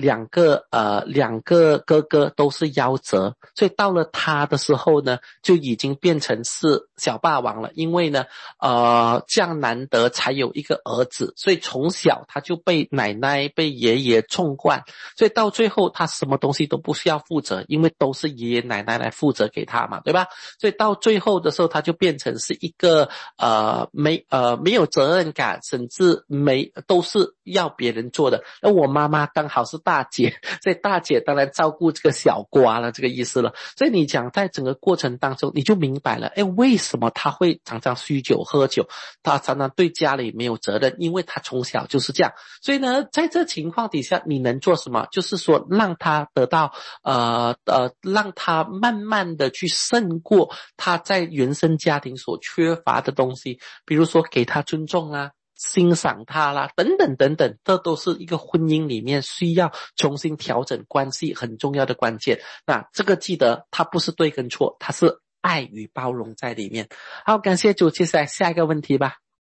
[SPEAKER 1] 哥哥都是夭折，所以到了他的时候呢就已经变成是小霸王了。因为呢这样难得才有一个儿子，所以从小他就被奶奶被爷爷宠惯，所以到最后他什么东西都不需要负责，因为都是爷爷奶奶来负责给他嘛，对吧？所以到最后的时候他就变成是一个没有责任感，甚至都是要别人做的。那我妈妈刚好是大姐，所以大姐当然照顾这个小瓜了，这个意思了。所以你讲在整个过程当中你就明白了为什么他会常常酗酒喝酒，他常常对家里没有责任，因为他从小就是这样。所以呢在这情况底下你能做什么？就是说让他得到让他慢慢的去胜过他在原生家庭所缺乏的东西，比如说给他尊重啦，欣赏他啦，等等等等，这都是一个婚姻里面需要重新调整关系很重要的关键。那这个记得它不是对跟错，它是爱与包容在里面。好，感谢主，接下来下一个问题吧。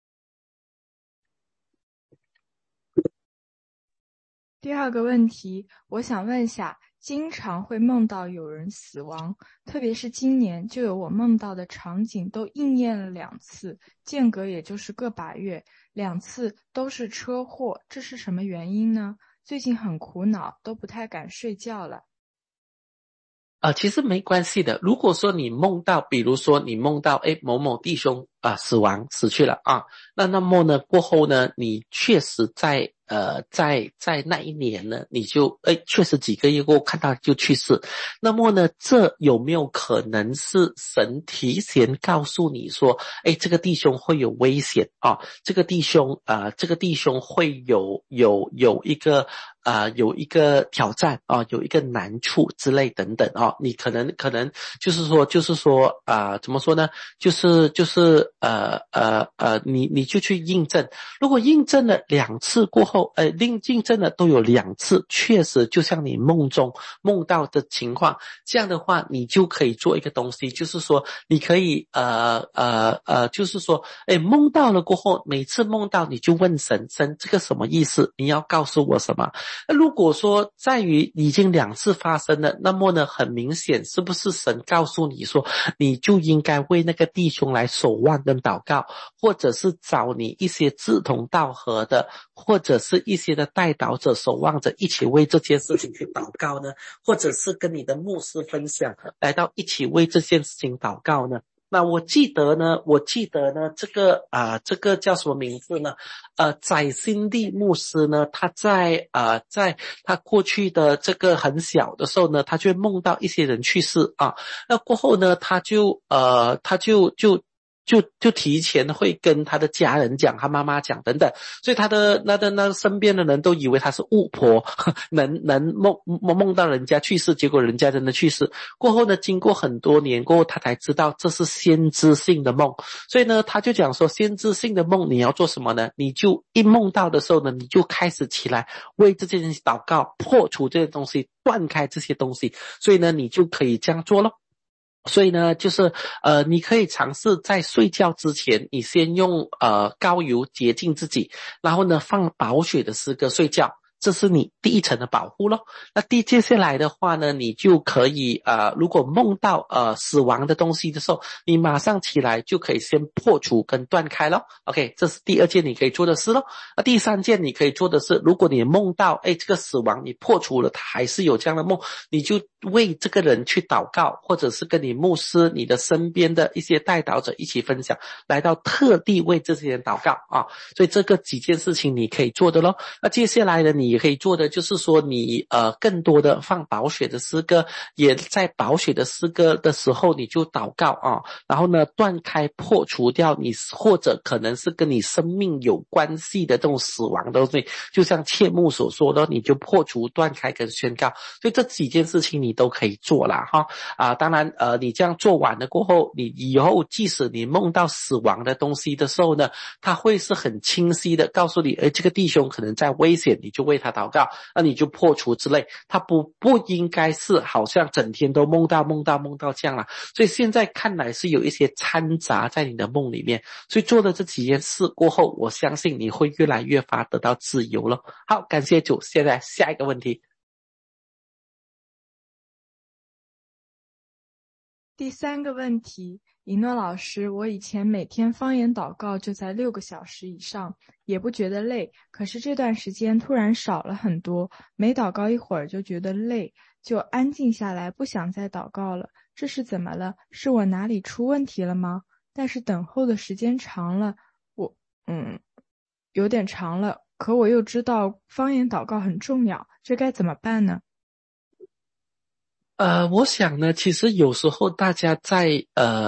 [SPEAKER 2] 第2个问题，我想问下，经常会梦到有人死亡，特别是今年就有我梦到的场景都应验了2次，间隔也就是个把月，2次都是车祸，这是什么原因呢？ 最近很苦恼，都不太敢睡觉了。
[SPEAKER 1] 其实没关系的。如果说你梦到，比如说你梦到某某弟兄死去了啊，那么呢过后呢，你确实在那一年呢，你就确实几个月过后看到就去世。那么呢，这有没有可能是神提前告诉你说，这个弟兄会有危险啊，这个弟兄会有一个挑战啊，有一个难处之类等等啊，你可能就是说怎么说呢？你就去印证，如果印证了2次过后，印证了都有2次，确实就像你梦中梦到的情况，这样的话你就可以做一个东西，就是说你可以就是说梦到了过后，每次梦到你就问神这个什么意思？你要告诉我什么？那如果说在于已经2次发生了，那么呢很明显是不是神告诉你说你就应该为那个弟兄来守望跟祷告，或者是找你一些志同道合的，或者是一些的代祷者守望者一起为这件事情去祷告呢？或者是跟你的牧师分享，来到一起为这件事情祷告呢？那我记得呢，这个叫什么名字呢？宰辛利牧师呢，他在他过去的这个很小的时候呢，他就会梦到一些人去世啊。那过后呢，他就提前会跟他的家人讲，他妈妈讲等等，所以他的那身边的人都以为他是巫婆，能梦到人家去世，结果人家真的去世。过后呢，经过很多年过后，他才知道这是先知性的梦，所以呢，他就讲说，先知性的梦你要做什么呢？你就一梦到的时候呢，你就开始起来为这件事情祷告，破除这些东西，断开这些东西，所以呢，你就可以这样做咯。所以呢，就是你可以尝试在睡觉之前，你先用膏油洁净自己，然后呢放保血的诗歌睡觉，这是你第一层的保护咯。那接下来的话呢，你就可以如果梦到死亡的东西的时候，你马上起来就可以先破除跟断开咯。 OK， 这是第2件你可以做的事咯。那第3件你可以做的是，如果你梦到这个死亡你破除了，他还是有这样的梦，你就为这个人去祷告，或者是跟你牧师你的身边的一些代祷者一起分享，来到特地为这些人祷告啊。所以这个几件事情你可以做的咯。那接下来呢，你也可以做的就是说你更多的放保血的诗歌，也在保血的诗歌的时候你就祷告啊，然后呢断开破除掉你或者可能是跟你生命有关系的这种死亡的东西，就像切慕所说的，你就破除断开跟宣告。所以这几件事情你都可以做啦哈当然你这样做完了过后，你以后即使你梦到死亡的东西的时候呢，它会是很清晰的告诉你这个弟兄可能在危险，你就为他祷告，那你就破除之类。它不应该是好像整天都梦到这样啦。所以现在看来是有一些掺杂在你的梦里面，所以做了这几件事过后，我相信你会越来越发得到自由了。好，感谢主。现在下一个问题。
[SPEAKER 2] 第3个问题，以诺老师，我以前每天方言祷告就在6个小时以上，也不觉得累，可是这段时间突然少了很多，每祷告一会儿就觉得累，就安静下来，不想再祷告了。这是怎么了？是我哪里出问题了吗？但是等候的时间长了，有点长了，可我又知道方言祷告很重要，这该怎么办呢？
[SPEAKER 1] 我想呢，其实有时候大家在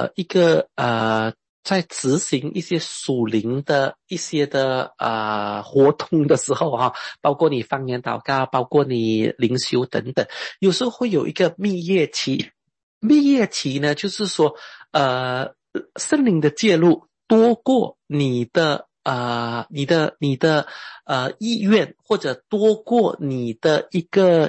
[SPEAKER 1] 在执行一些属灵的一些的活动的时候包括你方言祷告，包括你灵修等等，有时候会有一个蜜月期。蜜月期呢，就是说圣灵的介入多过你的意愿，或者多过你的一个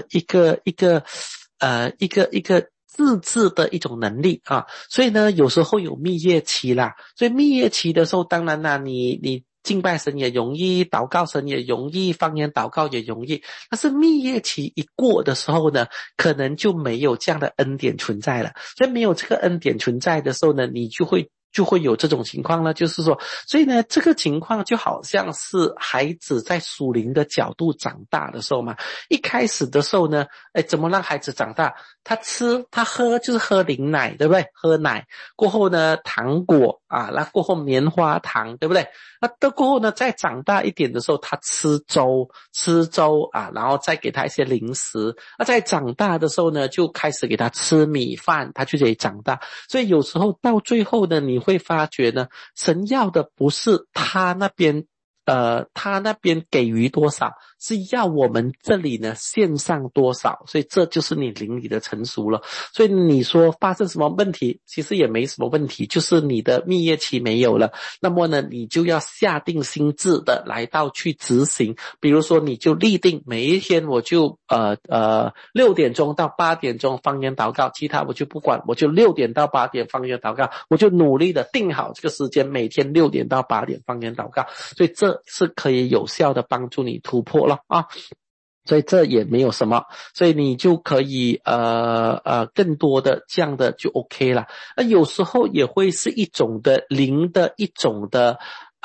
[SPEAKER 1] 自制的一种能力所以呢有时候有蜜月期啦。所以蜜月期的时候，当然啦，你敬拜神也容易，祷告神也容易，方言祷告也容易。但是蜜月期一过的时候呢，可能就没有这样的恩典存在了。所以没有这个恩典存在的时候呢，你就会就会有这种情况呢？就是说，所以呢，这个情况就好像是孩子在属灵的角度长大的时候嘛。一开始的时候呢，怎么让孩子长大？他吃他喝就是喝灵奶，对不对？喝奶过后呢，糖果啊，那过后棉花糖，对不对？那到过后呢，再长大一点的时候，他吃粥啊，然后再给他一些零食。那在长大的时候呢，就开始给他吃米饭，他就可以长大。所以有时候到最后呢，你会发觉呢，神要的不是他那边给予多少，是要我们这里呢献上多少，所以这就是你灵里的成熟了。所以你说发生什么问题，其实也没什么问题，就是你的蜜月期没有了，那么呢，你就要下定心志的来到去执行。比如说，你就立定每一天我就6点钟到8点钟方言祷告，其他我就不管，我就6点到8点方言祷告，我就努力的定好这个时间，每天6点到8点方言祷告。所以这是可以有效的帮助你突破了啊。所以这也没有什么，所以你就可以更多的这样的就 OK 了。有时候也会是一种的灵的一种的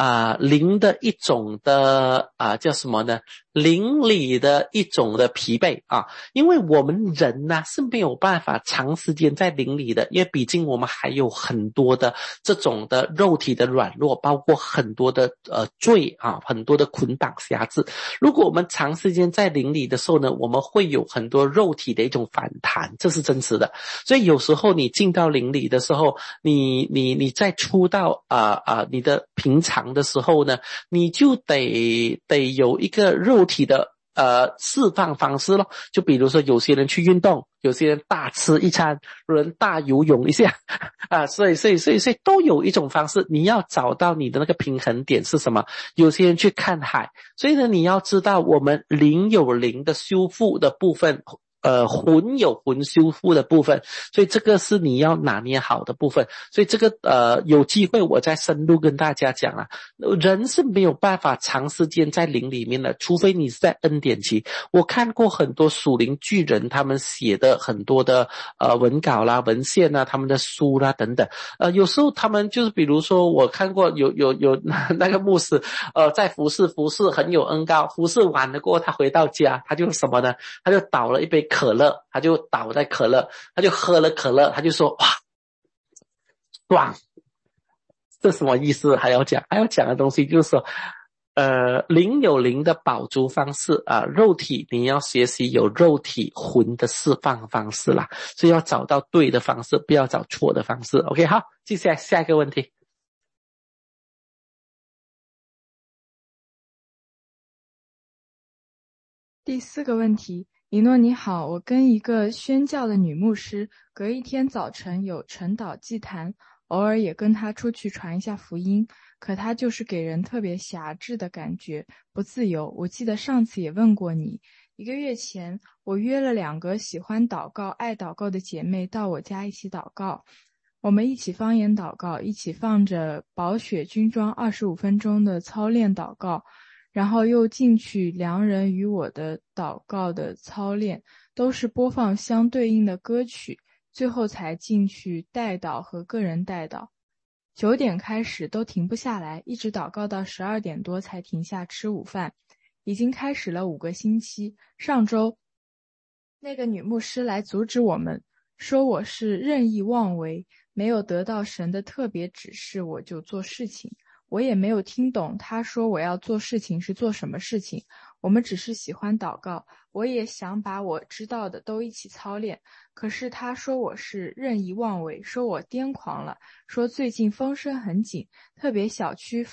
[SPEAKER 1] 叫什么呢？灵里的一种的疲惫啊，因为我们人呢是没有办法长时间在灵里的，因为毕竟我们还有很多的这种的肉体的软弱，包括很多的罪啊，很多的捆绑辖制。如果我们长时间在灵里的时候呢，我们会有很多肉体的一种反弹，这是真实的。所以有时候你进到灵里的时候，你再出到你的平常的时候呢，你就得有一个肉体的释放方式咯。就比如说有些人去运动，有些人大吃一餐，有人大游泳一下所以都有一种方式，你要找到你的那个平衡点是什么。有些人去看海，所以呢，你要知道我们灵有灵的修复的部分，魂有魂修复的部分，所以这个是你要拿捏好的部分。所以这个有机会我再深入跟大家讲啊，人是没有办法长时间在灵里面的，除非你是在恩典期。我看过很多属灵巨人，他们写的很多的文稿啦、文献啊，他们的书啦等等。有时候他们就是比如说我看过有那个牧师在服侍很有恩膏，服侍完了过后他回到家，他就什么呢？他就倒了一杯可乐，他就倒在可乐，他就喝了可乐，他就说哇爽。这什么意思？还要讲的东西就是说灵有灵的饱足方式啊，肉体你要学习有肉体魂的释放方式啦，所以要找到对的方式，不要找错的方式。 OK， 好，接下来下一个问题。
[SPEAKER 2] 第4个问题，以诺你好，我跟一个宣教的女牧师隔一天早晨有晨祷祭坛，偶尔也跟她出去传一下福音，可她就是给人特别辖制的感觉，不自由。我记得上次也问过你，1个月前我约了2个喜欢祷告、爱祷告的姐妹到我家一起祷告，我们一起方言祷告，一起放着宝血军装25分钟的操练祷告，然后又进去良人与我的祷告的操练，都是播放相对应的歌曲，最后才进去代祷和个人代祷。9点开始都停不下来，一直祷告到12点多才停下吃午饭。已经开始了5个星期，上周那个女牧师来阻止我们，说我是任意妄为，没有得到神的特别指示我就做事情。我也没有听懂他说我要做事情是做什么事情，我们只是喜欢祷告，我也想把我知道的都一起操练，可是他说我是任意妄为，说我癫狂了，说最近风声很紧，特别小区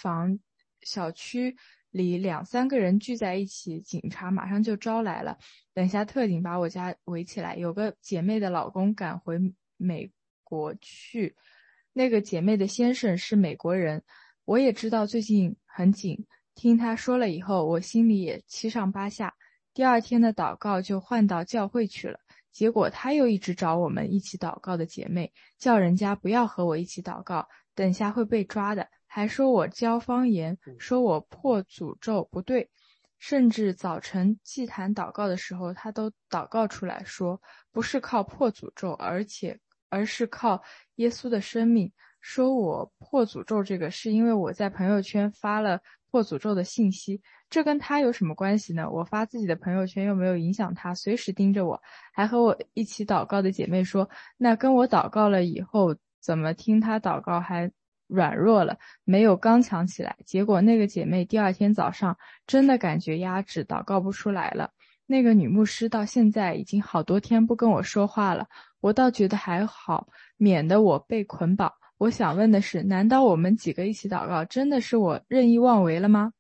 [SPEAKER 2] 里2-3个人聚在一起，警察马上就招来了，等下特警把我家围起来，有个姐妹的老公赶回美国去，那个姐妹的先生是美国人，我也知道最近很紧，听他说了以后，我心里也七上八下。第2天的祷告就换到教会去了，结果他又一直找我们一起祷告的姐妹，叫人家不要和我一起祷告，等下会被抓的，还说我教方言，说我破诅咒，不对。甚至早晨祭坛祷告的时候，他都祷告出来说，不是靠破诅咒，而是靠耶稣的生命， 说我破诅咒这个是因为我在朋友圈发了破诅咒的信息，这跟他有什么关系呢？我发自己的朋友圈又没有影响他，随时盯着我，还和我一起祷告的姐妹说，那跟我祷告了以后，怎么听他祷告还软弱了，没有刚强起来？结果那个姐妹第二天早上真的感觉压制，祷告不出来了。那个女牧师到现在已经好多天不跟我说话了，我倒觉得还好，免得我被捆绑。我想问的是，难道我们几个一起祷告，真的是我任意妄为了吗？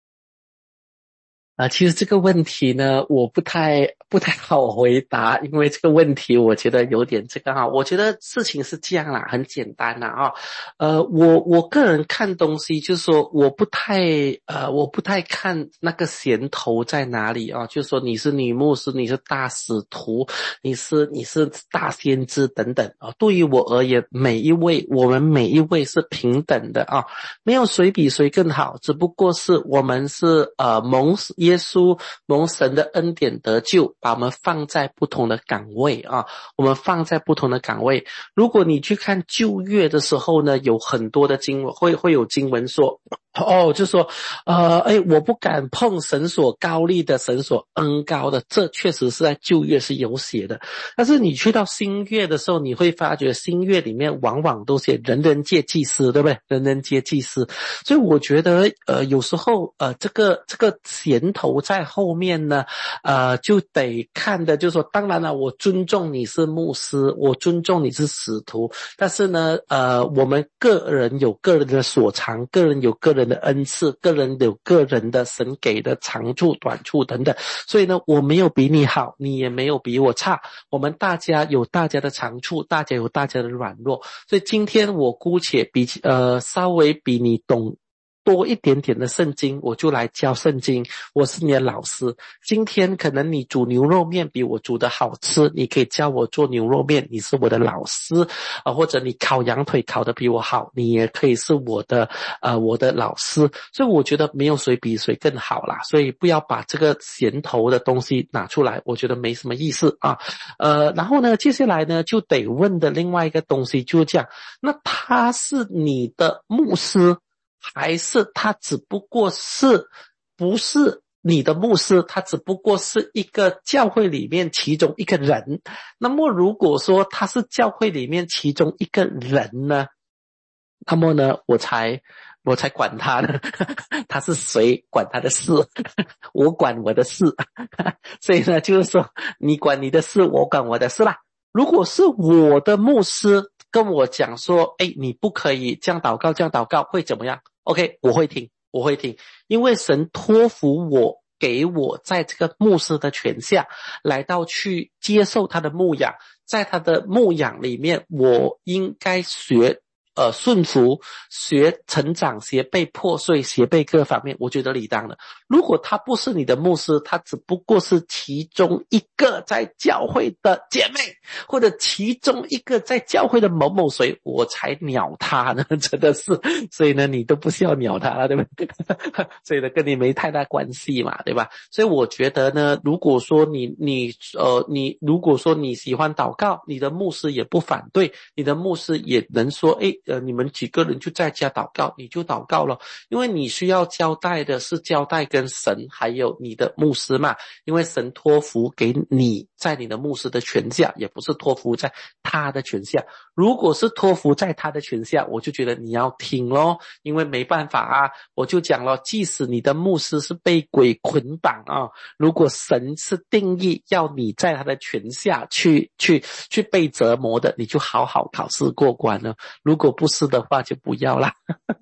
[SPEAKER 1] 其实这个问题呢，我不太好回答，因为这个问题我觉得有点这个哈，我觉得事情是这样啦，很简单啦啊，我个人看东西就是说我不太看那个弦头在哪里啊，就是说你是女牧师，你是大使徒，你是大先知等等啊，对于我而言，我们每一位是平等的啊，没有谁比谁更好，只不过是我们是耶稣蒙神的恩典得救，把我们放在不同的岗位啊，我们放在不同的岗位。如果你去看旧约的时候呢，有很多的经文会有经文说，就说我不敢碰神所高立的，神所恩高的，这确实是在旧约是有写的。但是你去到新约的时候，你会发觉新约里面往往都写人人皆祭司，对不对？人人皆祭司。所以我觉得有时候这个衔头在后面呢，就得看的就是说，当然了，我尊重你是牧师，我尊重你是使徒，但是呢我们个人有个人的所长，个人有个人的恩赐，个人有个人的神给的长处短处等等，所以呢我没有比你好，你也没有比我差，我们大家有大家的长处，大家有大家的软弱，所以今天我姑且稍微比你懂多一点点的圣经，我就来教圣经，我是你的老师。今天可能你煮牛肉面比我煮的好吃，你可以教我做牛肉面，你是我的老师或者你烤羊腿烤得比我好，你也可以是我的老师。所以我觉得没有谁比谁更好啦，所以不要把这个衔头的东西拿出来，我觉得没什么意思啊。然后呢接下来呢就得问的另外一个东西就是这样，那他是你的牧师，还是他只不过是不是你的牧师，他只不过是一个教会里面其中一个人。那么如果说他是教会里面其中一个人呢，那么呢我才管他呢他是谁管他的事我管我的事所以呢就是说你管你的事，我管我的事啦。如果是我的牧师跟我讲说你不可以这样祷告这样祷告会怎么样， OK 我会听，因为神托付我给我在这个牧师的权下来到去接受他的牧养，在他的牧养里面我应该顺服，学成长，学被破碎，学被各方面，我觉得理当的。如果他不是你的牧师，他只不过是其中一个在教会的姐妹，或者其中一个在教会的某某谁，我才鸟他呢，真的是。所以呢你都不需要鸟他了，对不对所以呢跟你没太大关系嘛，对吧？所以我觉得呢，如果说你如果说你喜欢祷告，你的牧师也不反对，你的牧师也能说你们几个人就在家祷告，你就祷告了，因为你需要交代的是交代跟神还有你的牧师嘛，因为神托付给你在你的牧师的权下，也不是托付在他的权下。如果是托付在他的权下，我就觉得你要听咯，因为没办法啊，我就讲了，即使你的牧师是被鬼捆绑啊，如果神是定义要你在他的权下去被折磨的，你就好好考试过关了，如果不是的话就不要啦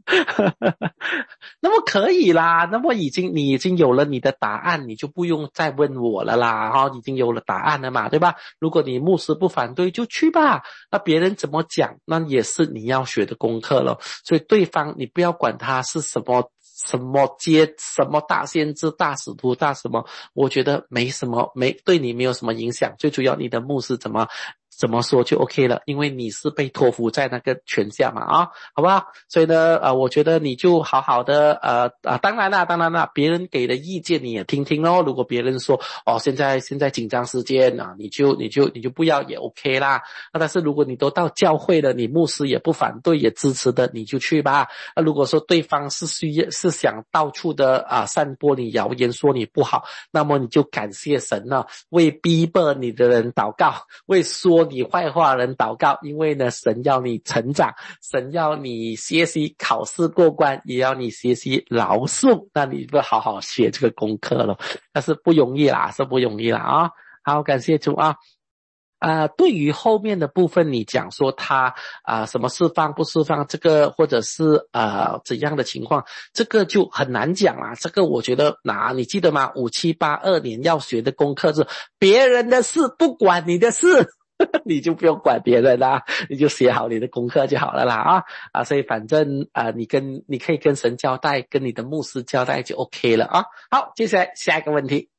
[SPEAKER 1] 那么可以啦，那么你已经有了你的答案，你就不用再问我了啦已经有了答案了嘛，对吧？如果你牧师不反对就去吧，那别人怎么讲那也是你要学的功课了。所以对方你不要管他是什么大先知大使徒大什么，我觉得对你没有什么影响，最主要你的牧师怎么说就 OK 了，因为你是被托付在那个权下嘛好不好？所以呢我觉得你就好好的当然啦，别人给的意见你也听听咯。如果别人说现在紧张时间你就不要也 OK 啦。但是如果你都到教会了，你牧师也不反对也支持的，你就去吧。如果说对方是想到处的散播你谣言说你不好，那么你就感谢神了，为逼迫你的人祷告，为说你坏话的人祷告，因为呢神要你成长，神要你学习考试过关，也要你学习饶恕，那你不好好学这个功课了。但是不容易啦，是不容易啦好，感谢主对于后面的部分你讲说他什么释放不释放这个，或者是怎样的情况，这个就很难讲啦。这个我觉得你记得吗？5782年要学的功课是别人的事不管你的事你就不用管别人啦，你就写好你的功课就好了啦所以反正你可以跟神交代，跟你的牧师交代就 OK 了好，接下来下一个问题。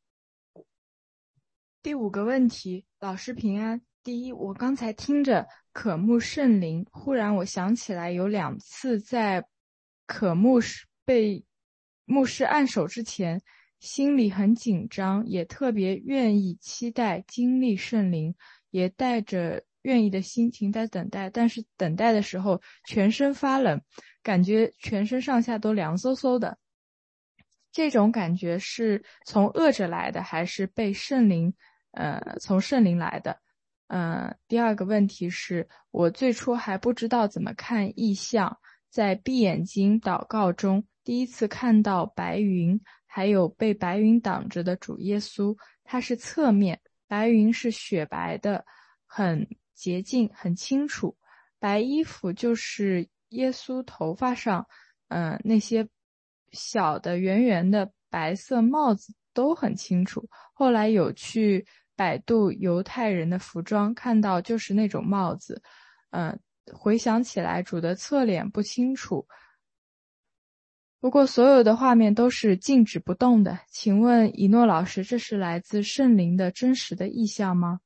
[SPEAKER 2] 第5个问题，老师平安。第一，我刚才听着渴慕圣灵，忽然我想起来有2次在渴慕被牧师按手之前，心里很紧张，也特别愿意期待经历圣灵，也带着愿意的心情在等待，但是等待的时候全身发冷，感觉全身上下都凉飕飕的。这种感觉是从恶者来的，还是被圣灵从圣灵来的？第2个问题是，我最初还不知道怎么看异象，在闭眼睛祷告中，第一次看到白云，还有被白云挡着的主耶稣，他是侧面，白云是雪白的，很洁净，很清楚。白衣服就是耶稣头发上那些小的圆圆的白色帽子都很清楚。后来有去百度犹太人的服装，看到就是那种帽子。回想起来主的侧脸不清楚，不过所有的画面都是静止不动的。请问以诺老师，这是来自圣灵的真实的意象吗？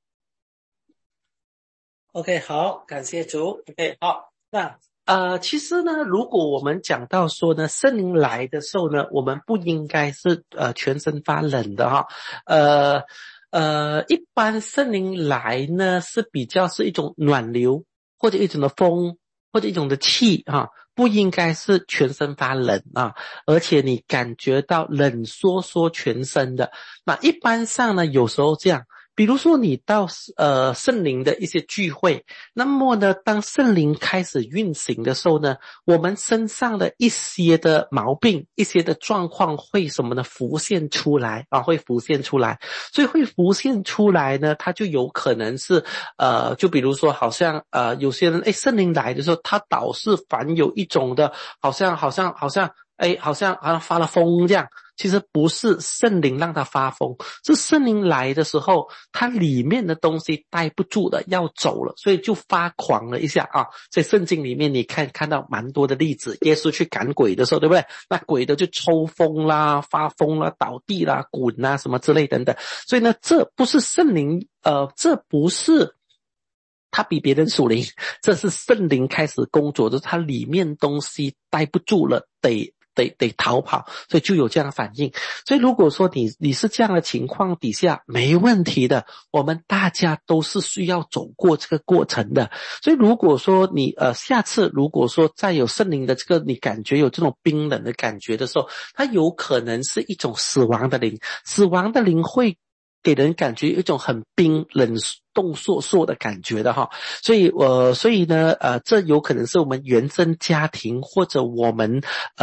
[SPEAKER 1] OK， 好，感谢主。OK， 好，那其实呢，如果我们讲到说呢，圣灵来的时候呢，我们不应该是全身发冷的一般圣灵来呢是比较是一种暖流，或者一种的风，或者一种的气不应该是全身发冷而且你感觉到冷缩缩全身的。那一般上呢，有时候这样。比如说你到圣灵的一些聚会，那么呢当圣灵开始运行的时候呢，我们身上的一些的毛病，一些的状况会什么呢浮现出来会浮现出来。所以会浮现出来呢，它就有可能是就比如说好像有些人圣灵来的时候，他倒是反有一种的好像发了疯这样。其实不是圣灵让他发疯，是圣灵来的时候，他里面的东西待不住了，要走了，所以就发狂了一下在圣经里面你看到蛮多的例子，耶稣去赶鬼的时候，对不对？那鬼的就抽风啦，发疯啦，倒地啦，滚啦，什么之类等等。所以呢，这不是圣灵这不是他比别人属灵，这是圣灵开始工作，就是他里面东西待不住了，得逃跑，所以就有这样的反应。所以如果说你是这样的情况底下，没问题的，我们大家都是需要走过这个过程的。所以如果说你下次如果说再有圣灵的这个你感觉有这种冰冷的感觉的时候，它有可能是一种死亡的灵，死亡的灵会给人感觉有一种很冰冷冻烁烁的感觉的所以呢这有可能是我们原生家庭，或者我们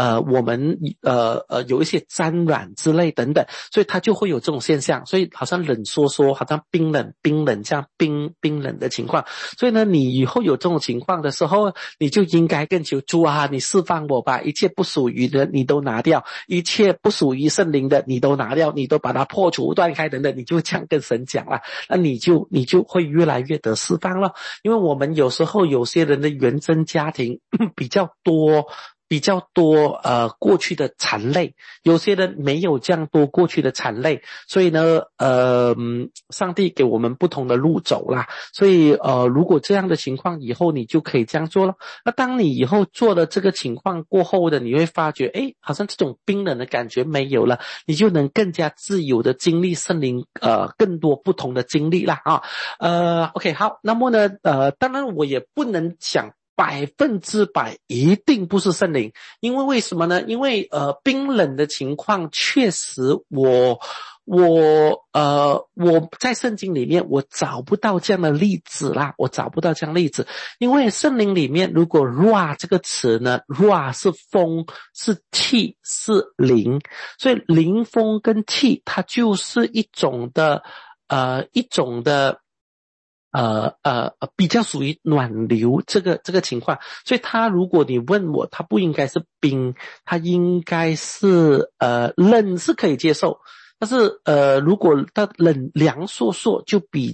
[SPEAKER 1] 有一些沾染之类等等，所以它就会有这种现象，所以好像冷缩缩，好像冰冷这样冰冷的情况。所以呢你以后有这种情况的时候，你就应该跟求主你释放我吧，一切不属于的你都拿掉，一切不属于圣灵的你都拿掉，你都把它破除断开等等，你就这样跟神讲了，那你就会越来越得释放了。因为我们有时候有些人的原生家庭比较多比较多过去的残累，有些人没有这样多过去的残累，所以呢上帝给我们不同的路走啦。所以如果这样的情况以后你就可以这样做了。那当你以后做了这个情况过后的，你会发觉好像这种冰冷的感觉没有了，你就能更加自由的经历圣灵更多不同的经历啦OK 好，那么呢当然我也不能讲100%一定不是圣灵，因为什么呢？因为冰冷的情况确实我在圣经里面我找不到这样的例子啦，我找不到这样的例子。因为圣灵里面如果 Ruah 这个词呢， Ruah 是风是气是灵，所以灵风跟气它就是一种的比较属于暖流这个情况，所以它如果你问我，它不应该是冰，它应该是冷是可以接受，但是如果它凉烁烁就比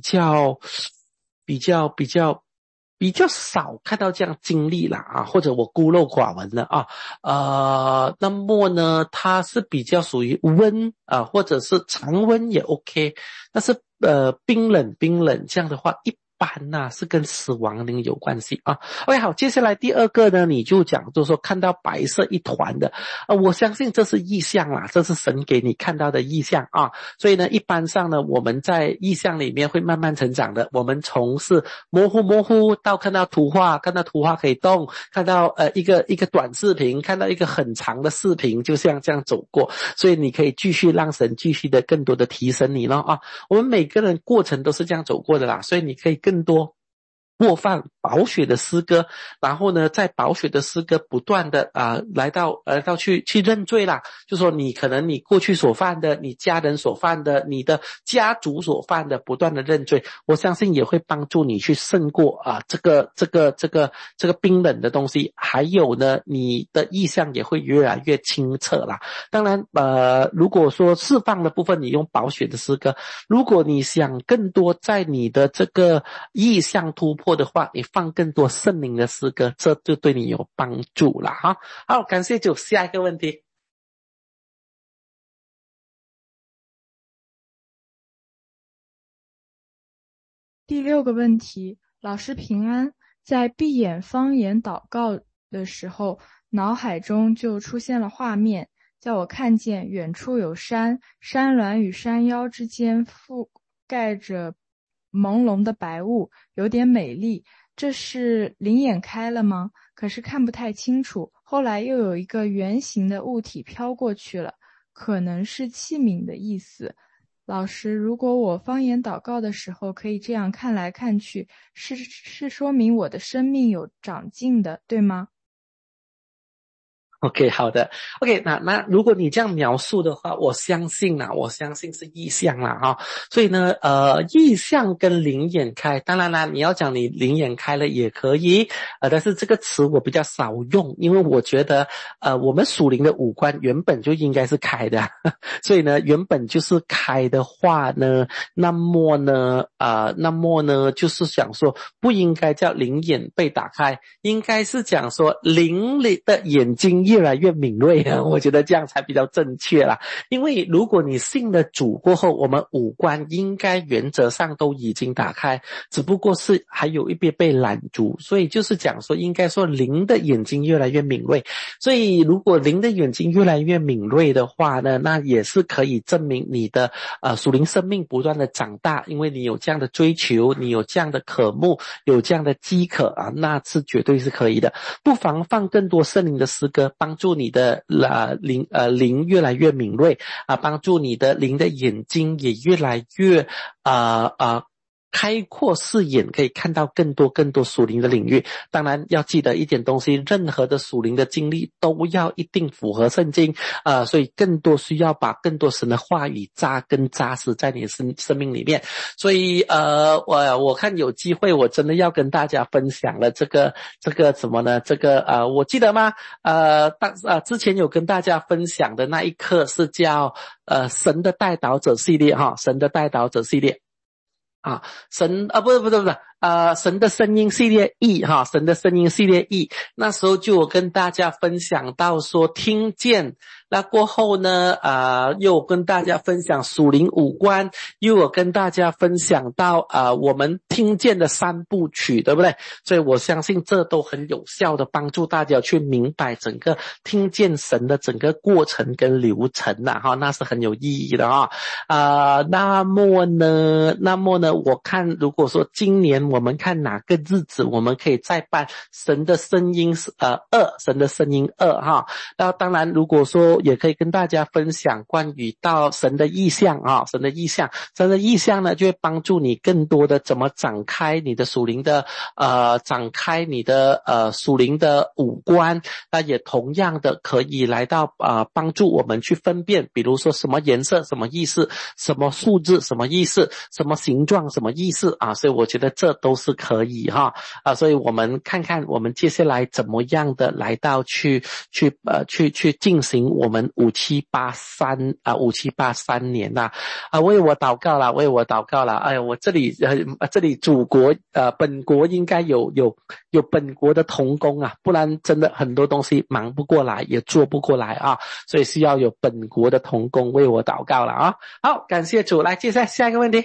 [SPEAKER 1] 较少看到这样经历啦或者我孤陋寡闻了那么呢它是比较属于温或者是常温也 OK， 但是冰冷这样的话一般是跟死亡灵有关系OK 好，接下来第二个呢你就讲就是说看到白色一团的我相信这是异象啦，这是神给你看到的异象所以呢一般上呢我们在异象里面会慢慢成长的，我们从是模糊到看到图画可以动，看到一个短视频，看到一个很长的视频，就像这样走过，所以你可以继续让神继续的更多的提升你了我们每个人过程都是这样走过的啦，所以你可以更多播放宝血的诗歌，然后呢在宝血的诗歌不断的来到去认罪啦，就说你可能你过去所犯的，你家人所犯的，你的家族所犯的，不断的认罪，我相信也会帮助你去胜过这个冰冷的东西，还有呢你的意向也会越来越清澈啦。当然如果说释放的部分你用宝血的诗歌，如果你想更多在你的这个意向突破的话，你放更多圣灵的诗歌，这就对你有帮助了好，感谢主，下一个问题。
[SPEAKER 2] 第6个问题，老师平安，在闭眼方言祷告的时候，脑海中就出现了画面，叫我看见远处有山，山峦与山腰之间覆盖着朦胧的白雾，有点美丽。这是灵眼开了吗？可是看不太清楚。后来又有一个圆形的物体飘过去了，可能是器皿的意思。老师，如果我方言祷告的时候可以这样看来看去，是说明我的生命有长进的，对吗
[SPEAKER 1] ？OK 好的 OK 那如果你这样描述的话，我相信是异象啦所以呢异象跟灵眼开，当然啦你要讲你灵眼开了也可以但是这个词我比较少用，因为我觉得我们属灵的五官原本就应该是开的所以呢原本就是开的话呢，那么呢就是想说不应该叫灵眼被打开，应该是讲说灵里的眼睛越来越敏锐我觉得这样才比较正确啦。因为如果你信了主过后，我们五官应该原则上都已经打开，只不过是还有一边被拦住，所以就是讲说应该说灵的眼睛越来越敏锐。所以如果灵的眼睛越来越敏锐的话呢，那也是可以证明你的属灵生命不断的长大，因为你有这样的追求，你有这样的渴慕，有这样的饥渴那是绝对是可以的。不妨放更多圣灵的诗歌，帮助你的灵越来越敏锐帮助你的灵的眼睛也越来越开阔视野，可以看到更多属灵的领域。当然要记得一点东西，任何的属灵的经历都要一定符合圣经所以更多需要把更多神的话语扎实在你的生命里面。所以我看有机会我真的要跟大家分享了这个什么呢，这个我记得吗之前有跟大家分享的那一课是叫神的代祷者系列神的代祷者系列神不是神的声音系列 E 哈，神的声音系列 E， 那时候就有跟大家分享到说听见，那过后呢又跟大家分享属灵五官，又有跟大家分享到我们听见的三部曲，对不对？所以我相信这都很有效的帮助大家去明白整个听见神的整个过程跟流程哈，那是很有意义的那么呢我看如果说今年我们看哪个日子我们可以再办神的声音神的声音2哈。那当然如果说也可以跟大家分享关于到神的意象神的意象呢就会帮助你更多的怎么展开你的属灵的展开你的属灵的五官，那也同样的可以来到帮助我们去分辨，比如说什么颜色什么意思，什么数字什么意思，什么形状什么意思所以我觉得这都是可以所以我们看看我们接下来怎么样的来到去进行我们5783年为我祷告了哎呀我这里祖国本国应该有本国的同工不然真的很多东西忙不过来也做不过来所以需要有本国的同工为我祷告了好，感谢主。来接下来下一个问题。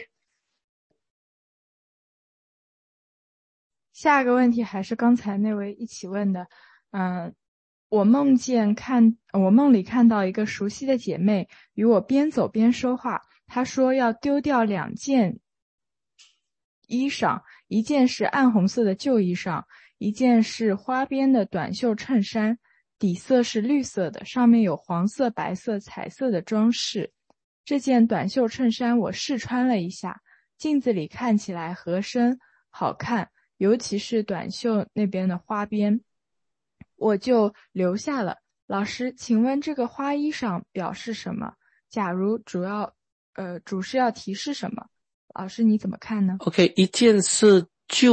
[SPEAKER 2] 下一个问题还是刚才那位一起问的我梦里看到一个熟悉的姐妹与我边走边说话，她说要丢掉2件衣裳，一件是暗红色的旧衣裳，一件是花边的短袖衬衫，底色是绿色的，上面有黄色白色彩色的装饰。这件短袖衬衫我试穿了一下，镜子里看起来合身好看，尤其是短袖那边的花边，我就留下了。老师，请问这个花衣裳表示什么？假如主是要提示什么？老师你怎么看呢？
[SPEAKER 1] OK， 一件是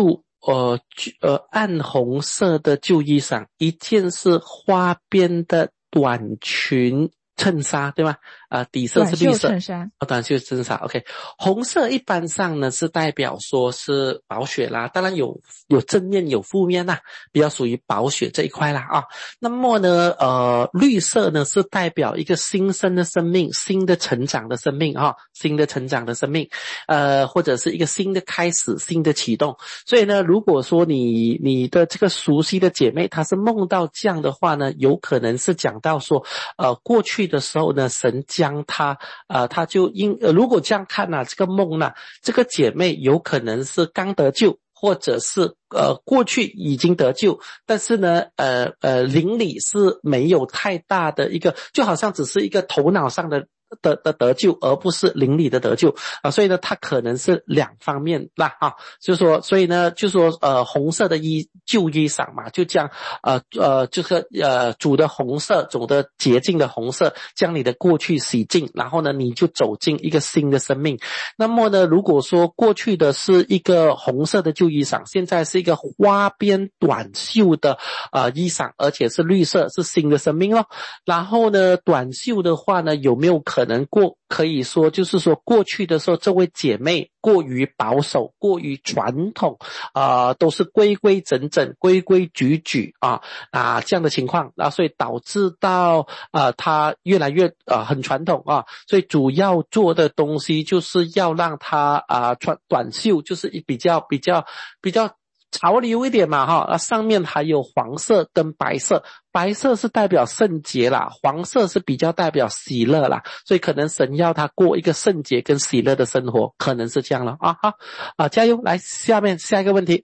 [SPEAKER 1] 暗红色的旧衣裳，一件是花边的短裙衬纱，对吗？底色是绿色。
[SPEAKER 2] 短袖衬衫。
[SPEAKER 1] 短袖衬衫 OK。 红色一般上呢是代表说是宝血啦，当然有正面有负面啦，比较属于宝血这一块啦那么呢绿色呢是代表一个新生的生命，新的成长的生命新的成长的生命或者是一个新的开始，新的启动。所以呢如果说你的这个熟悉的姐妹她是梦到这样的话呢，有可能是讲到说过去的时候呢神将他就如果这样看这个梦这个姐妹有可能是刚得救，或者是过去已经得救，但是呢灵里是没有太大的一个，就好像只是一个头脑上的得救，而不是灵里的得救所以呢它可能是两方面就是说所以呢就说红色的旧衣裳嘛，就这样就是主的红色，主的洁净的红色将你的过去洗净，然后呢你就走进一个新的生命。那么呢如果说过去的是一个红色的旧衣裳，现在是一个花边短袖的衣裳，而且是绿色，是新的生命咯。然后呢短袖的话呢有没有可能可以说就是说过去的时候这位姐妹过于保守，过于传统都是规规整整规规矩矩这样的情况所以导致到她越来越很传统所以主要做的东西就是要让她穿短袖，就是比较潮流一点嘛上面还有黄色跟白色，白色是代表圣洁啦，黄色是比较代表喜乐啦，所以可能神要他过一个圣洁跟喜乐的生活，可能是这样了好加油。来下一个问题。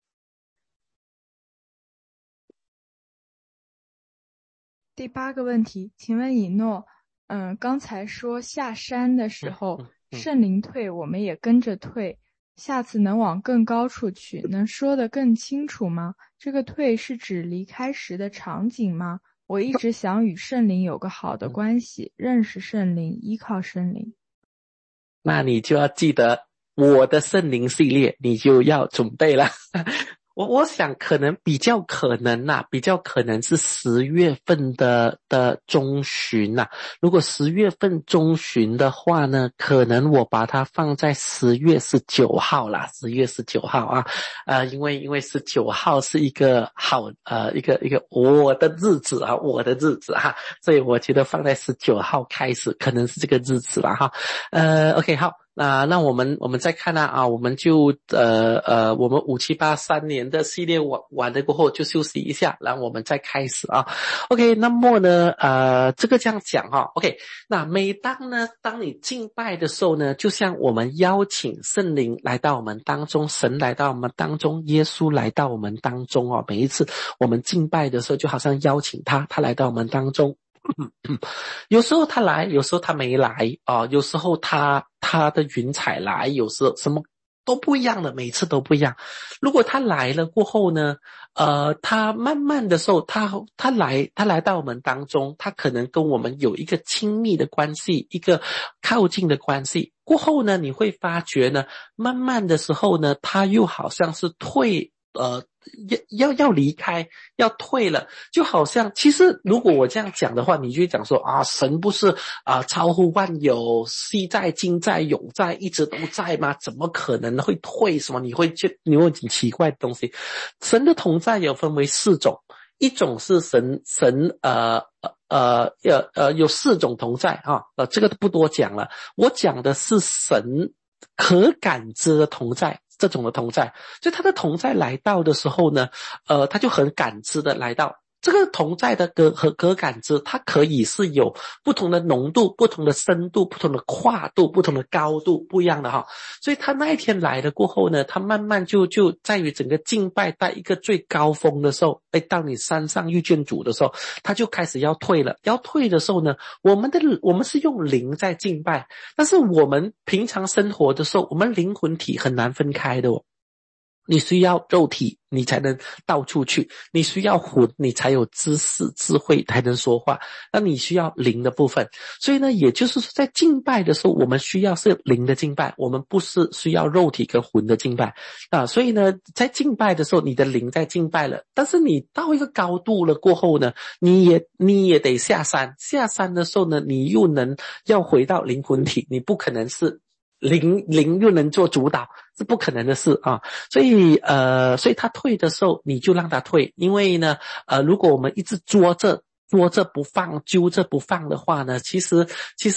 [SPEAKER 2] 第8个问题，请问以诺刚才说下山的时候圣灵退我们也跟着退，下次能往更高处去，能说得更清楚吗？这个退是指离开时的场景吗？我一直想与圣灵有个好的关系，认识圣灵，依靠圣灵。
[SPEAKER 1] 那你就要记得我的圣灵系列，你就要准备了我想可能比较可能比较可能是10月份的中旬如果10月份中旬的话呢，可能我把它放在10月19号啦，10月19号因为19号是一个好一个我的日子所以我觉得放在19号开始可能是这个日子啦OK 好。那我们再看我们就我们5783年的系列完了过后就休息一下，然后我们再开始OK， 那么呢这个这样讲OK， 那每当呢当你敬拜的时候呢，就像我们邀请圣灵来到我们当中，神来到我们当中，耶稣来到我们当中每一次我们敬拜的时候就好像邀请他来到我们当中。有时候他来，有时候他没来有时候他的云彩来，有时候什么都不一样的，每次都不一样。如果他来了过后呢他慢慢的时候他来到我们当中，他可能跟我们有一个亲密的关系，一个靠近的关系。过后呢你会发觉呢，慢慢的时候呢他又好像是要离开，要退了，就好像其实如果我这样讲的话，你就会讲说神不是超乎万有，昔在今在永在，一直都在吗？怎么可能会退什么？你会很奇怪的东西。神的同在有分为4种，一种是神有4种同在这个不多讲了，我讲的是神可感知的同在，这种的同在，所以他的同在来到的时候呢他就很感知的来到。这个同在的可感知，它可以是有不同的浓度、不同的深度、不同的跨度、不同的高度，不一样的所以他那一天来了过后呢，他慢慢就在于整个敬拜在一个最高峰的时候，当你山上遇见主的时候，他就开始要退了。要退的时候呢，我们是用灵在敬拜，但是我们平常生活的时候，我们灵魂体很难分开的你需要肉体你才能到处去，你需要魂你才有知识智慧才能说话，那你需要灵的部分。所以呢也就是说在敬拜的时候，我们需要是灵的敬拜，我们不是需要肉体跟魂的敬拜所以呢在敬拜的时候你的灵在敬拜了，但是你到一个高度了过后呢，你也得下山的时候呢，你又要回到灵魂体，你不可能是灵又能做主导，是不可能的事所以他退的时候你就让他退，因为呢如果我们一直捉着不放，揪着不放的话呢，其实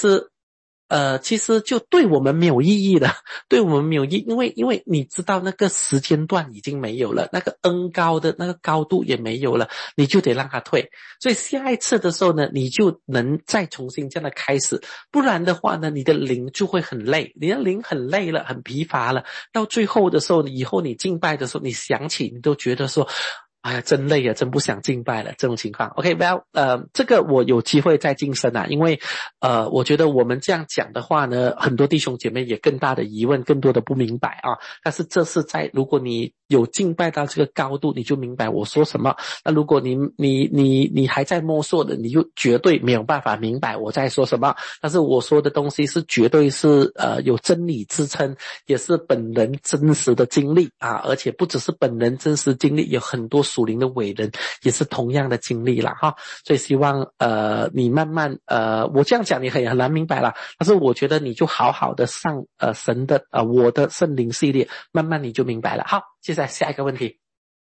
[SPEAKER 1] 就对我们没有意义了，对我们没有意义，因为你知道那个时间段已经没有了，那个恩高的那个高度也没有了，你就得让它退。所以下一次的时候呢，你就能再重新这样的开始，不然的话呢，你的灵就会很累，你的灵很累了，很疲乏了，到最后的时候，以后你敬拜的时候，你想起你都觉得说哎呀，真累啊，真不想敬拜了，这种情况。OK， 这个我有机会再晋升因为我觉得我们这样讲的话呢，很多弟兄姐妹也更大的疑问，更多的不明白但是这是如果你有敬拜到这个高度，你就明白我说什么。那如果你还在摸索的，你就绝对没有办法明白我在说什么。但是我说的东西是绝对是有真理支撑，也是本人真实的经历而且不只是本人真实经历，有很多属灵的伟人也是同样的经历啦所以希望你慢慢我这样讲你很难明白啦，但是我觉得你就好好的上神的我的圣灵系列，慢慢你就明白了。好，接下来下一个问题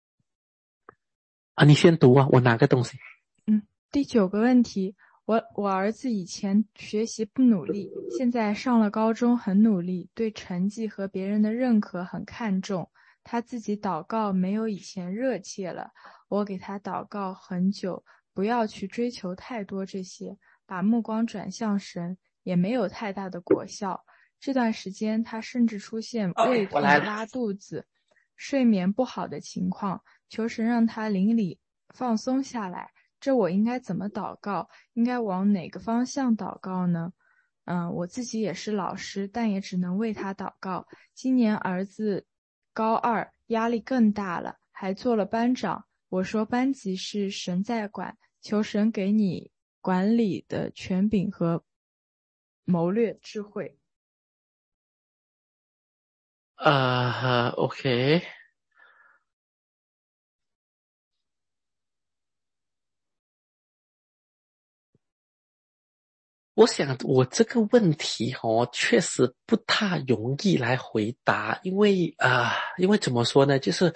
[SPEAKER 1] 你先读我拿个东西。
[SPEAKER 2] 第9个问题，我儿子以前学习不努力，现在上了高中很努力，对成绩和别人的认可很看重，他自己祷告没有以前热切了，我给他祷告很久，不要去追求太多这些，把目光转向神，也没有太大的果效。这段时间他甚至出现胃痛、拉肚子、睡眠不好的情况，求神让他灵里放松下来。这我应该怎么祷告？应该往哪个方向祷告呢？我自己也是老师，但也只能为他祷告。今年儿子高2，压力更大了，还做了班长。我说班级是神在管，求神给你管理的权柄和谋略智慧。
[SPEAKER 1] OK， 我想我这个问题确实不太容易来回答，因为怎么说呢，就是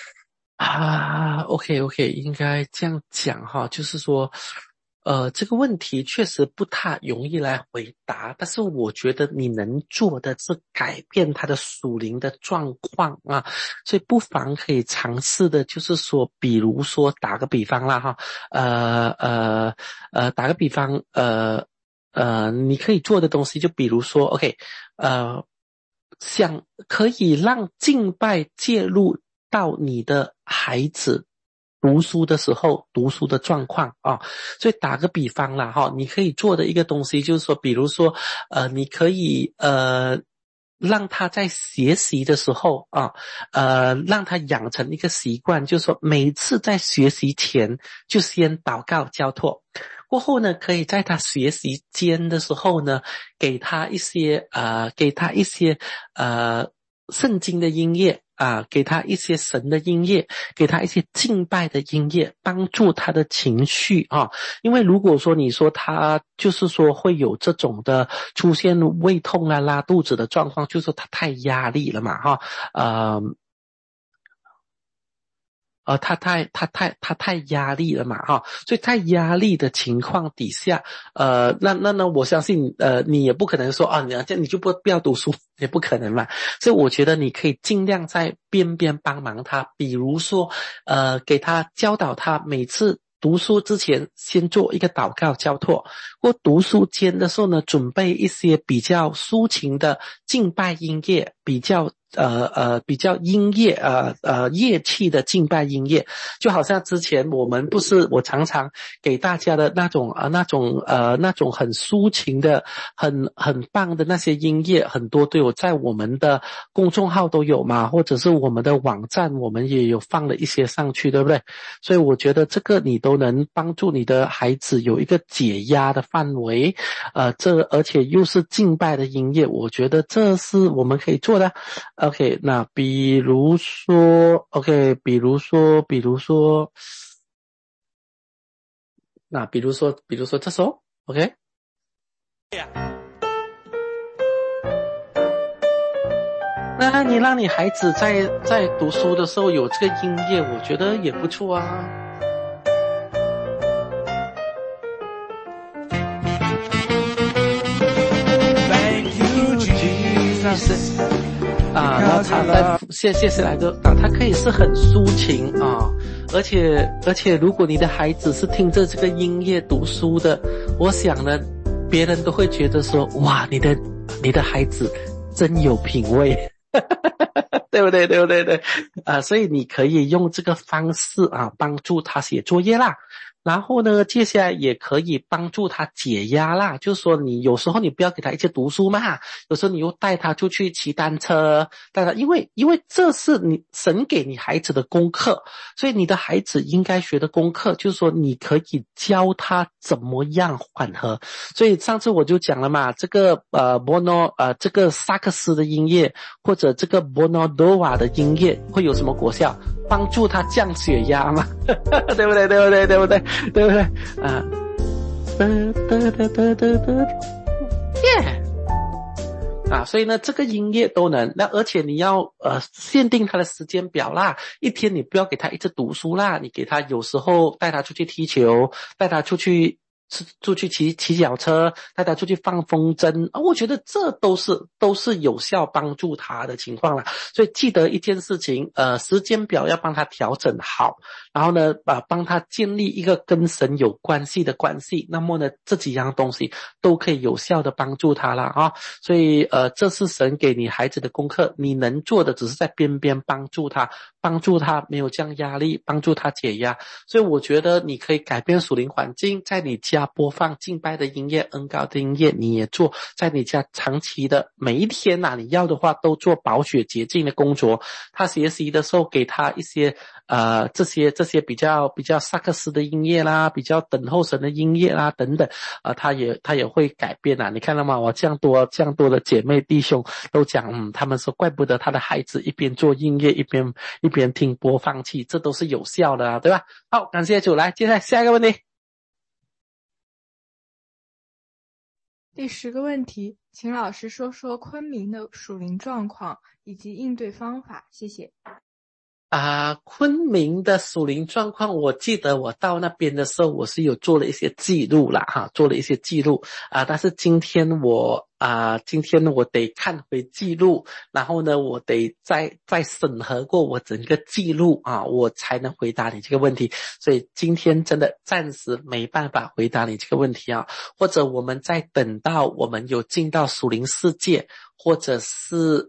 [SPEAKER 1] OK， 应该这样讲就是说这个问题确实不太容易来回答，但是我觉得你能做的是改变他的属灵的状况啊，所以不妨可以尝试的就是说，比如说打个比方啦打个比方你可以做的东西就比如说 OK 想可以让敬拜介入到你的孩子读书的时候读书的状况所以打个比方啦你可以做的一个东西就是说比如说你可以让他在学习的时候让他养成一个习惯，就是说每次在学习前就先祷告交托，过后呢可以在他学习间的时候呢给他一些圣经的音乐给他一些神的音乐，给他一些敬拜的音乐，帮助他的情绪因为如果说你说他就是说会有这种的出现胃痛拉肚子的状况，就是说他太压力了嘛他太压力了嘛所以太压力的情况底下那我相信你也不可能说你就不要读书，也不可能嘛，所以我觉得你可以尽量在边边帮忙他，比如说给他教导他每次读书之前先做一个祷告交托，或读书间的时候呢准备一些比较抒情的敬拜音乐，比较音乐乐器的敬拜音乐，就好像之前我常常给大家的那种很抒情的很棒的那些音乐，很多都有在我们的公众号都有嘛，或者是我们的网站我们也有放了一些上去，对不对？所以我觉得这个你都能帮助你的孩子有一个解压的范围而且又是敬拜的音乐，我觉得这是我们可以做的。OK， 那比如说这首 OK。那你让你孩子在读书的时候有这个音乐，我觉得也不错啊。Thank you, Jesus。那他在谢谢来哥他可以是很抒情而且如果你的孩子是听着这个音乐读书的，我想呢别人都会觉得说哇你的孩子真有品味对不对所以你可以用这个方式帮助他写作业啦，然后呢接下来也可以帮助他解压啦，就是说你有时候你不要给他一直读书嘛，有时候你又带他出去骑单车，带他因为这是你神给你孩子的功课，所以你的孩子应该学的功课就是说你可以教他怎么样缓和，所以上次我就讲了嘛，这个这个萨克斯的音乐或者这个波诺多瓦的音乐会有什么果效？帮助他降血压嘛对不对所以呢这个音乐都能，那而且你要限定他的时间表啦，一天你不要给他一直读书啦，你给他有时候带他出去踢球，带他出去骑脚车，带他出去放风筝我觉得这都是有效帮助他的情况啦。所以记得一件事情时间表要帮他调整好，然后呢帮他建立一个跟神有关系的关系，那么呢这几样东西都可以有效的帮助他啦所以这是神给你孩子的功课，你能做的只是在边边帮助他没有这样压力，帮助他解压。所以我觉得你可以改变属灵环境，在你家播放敬拜的音乐恩膏的音乐，你也做在你家长期的每一天你要的话都做保血洁净的工作，他学习的时候给他一些这些比较萨克斯的音乐啦，比较等候神的音乐啦等等他也会改变你看到吗？我这样多的姐妹弟兄都讲他们说怪不得他的孩子一边做音乐一边听播放器，这都是有效的对吧？好，感谢主，来接下来下一个问题。
[SPEAKER 2] 第10个问题，请老师说说昆明的属灵状况以及应对方法，谢谢。
[SPEAKER 1] 昆明的属灵状况，我记得我到那边的时候，我是有做了一些记录啦，做了一些记录但是今天我得看回记录，然后呢，我得再审核过我整个记录我才能回答你这个问题，所以今天真的暂时没办法回答你这个问题或者我们再等到我们有进到属灵世界，或者是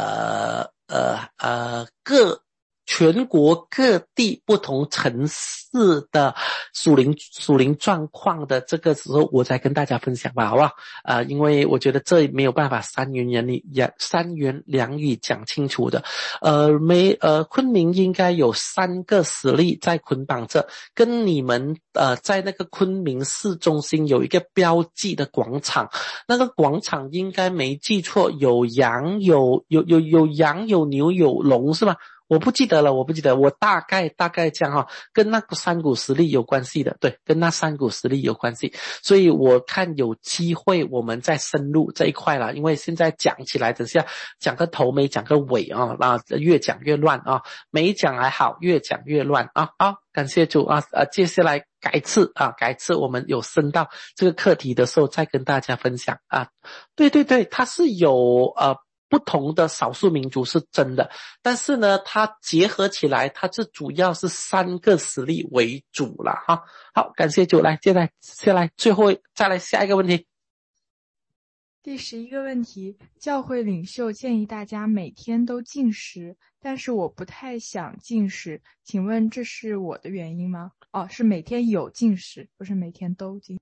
[SPEAKER 1] 全国各地不同城市的属灵状况的这个时候，我再跟大家分享吧，好不好？因为我觉得这没有办法三言两语讲清楚的。昆明应该有3个实例在捆绑着，跟你们在那个昆明市中心有一个标记的广场，那个广场应该没记错，有羊有羊有牛有龙是吗？我不记得了，我大概这样跟那个山谷实力有关系的，对，跟那山谷实力有关系，所以我看有机会我们再深入这一块了，因为现在讲起来，等下讲个头没讲个尾那越讲越乱没讲还好，越讲越乱好，感谢主接下来改次我们有升到这个课题的时候再跟大家分享对，它是有不同的少数民族是真的，但是呢，它结合起来，它是主要是3个实例为主了好，感谢主，来，接下来最后再来下一个问题。
[SPEAKER 2] 第11个问题，教会领袖建议大家每天都禁食，但是我不太想禁食，请问这是我的原因吗？是每天有禁食，不是每天都禁食。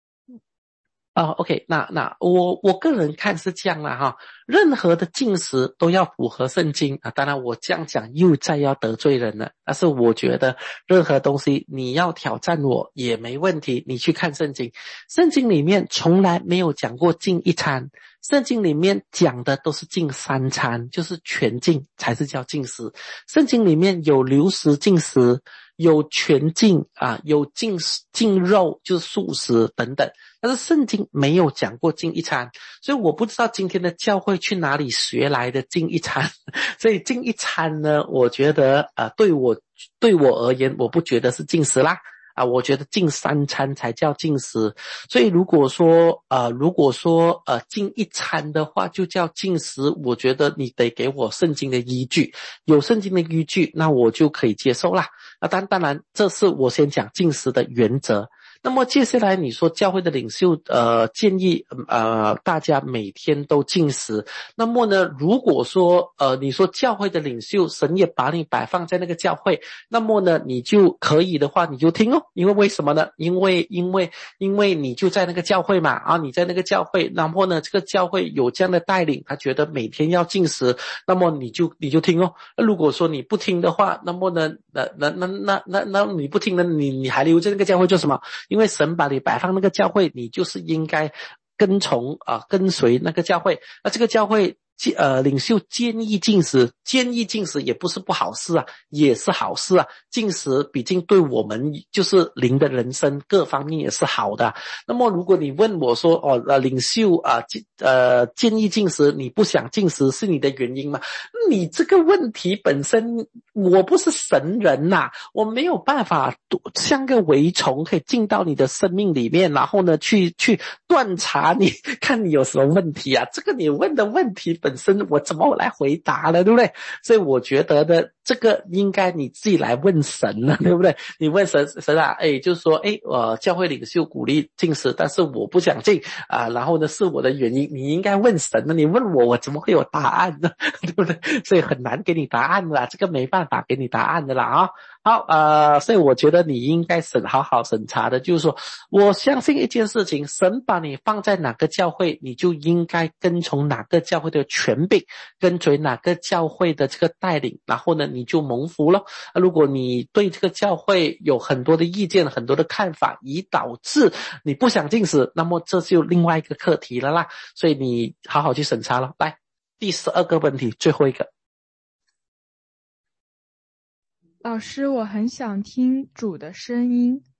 [SPEAKER 1] OK， 那我个人看是这样啦任何的禁食都要符合圣经当然我这样讲又再要得罪人了，但是我觉得任何东西你要挑战我也没问题，你去看圣经，圣经里面从来没有讲过禁1餐，圣经里面讲的都是禁3餐，就是全禁才是叫禁食，圣经里面有流食禁食，有全禁有禁肉就是素食等等，但是圣经没有讲过禁1餐，所以我不知道今天的教会去哪里学来的禁1餐所以禁1餐呢，我觉得对我而言，我不觉得是禁食啦我觉得禁3餐才叫禁食，所以如果说禁1餐的话就叫禁食，我觉得你得给我圣经的依据，有圣经的依据那我就可以接受啦当然这是我先讲禁食的原则。那么接下来你说教会的领袖建议大家每天都禁食，那么呢如果说你说教会的领袖神也把你摆放在那个教会，那么呢你就可以的话你就听因为为什么呢？因为你就在那个教会嘛你在那个教会，然后呢这个教会有这样的带领，他觉得每天要禁食，那么你就听如果说你不听的话，那么呢那你不听呢你还留在那个教会做什么？因为神把你摆放那个教会，你就是应该跟随那个教会，那这个教会领袖建议禁食也不是不好事也是好事禁食毕竟对我们就是灵的人生各方面也是好的那么如果你问我说领袖建议禁食，你不想禁食是你的原因吗？你这个问题本身，我不是神人我没有办法像个蛔虫可以进到你的生命里面，然后呢去断查你，看你有什么问题这个你问的问题本身我怎么来回答了，对不对？所以我觉得的这个应该你自己来问神了，对不对？你问神就是说教会领袖鼓励禁食，但是我不想禁然后呢是我的原因，你应该问神你问我怎么会有答案呢？对不对？所以很难给你答案的这个没办法给你答案的啦好所以我觉得你应该好好审查的，就是说我相信一件事情，神把你放在哪个教会，你就应该跟从哪个教会的权柄，跟随哪个教会的这个带领，然后呢你就蒙福了如果你对这个教会有很多的意见，很多的看法，以导致你不想禁食，那么这就另外一个课题了啦，所以你好好去审查了。来，第12个问题，最后一个。
[SPEAKER 2] 老师，我很想听主的声音，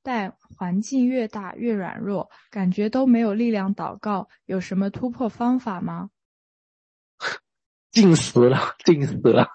[SPEAKER 2] 但环境越大越软弱，感觉都没有力量祷告，有什么突破方法吗？
[SPEAKER 1] 进食了，进食了。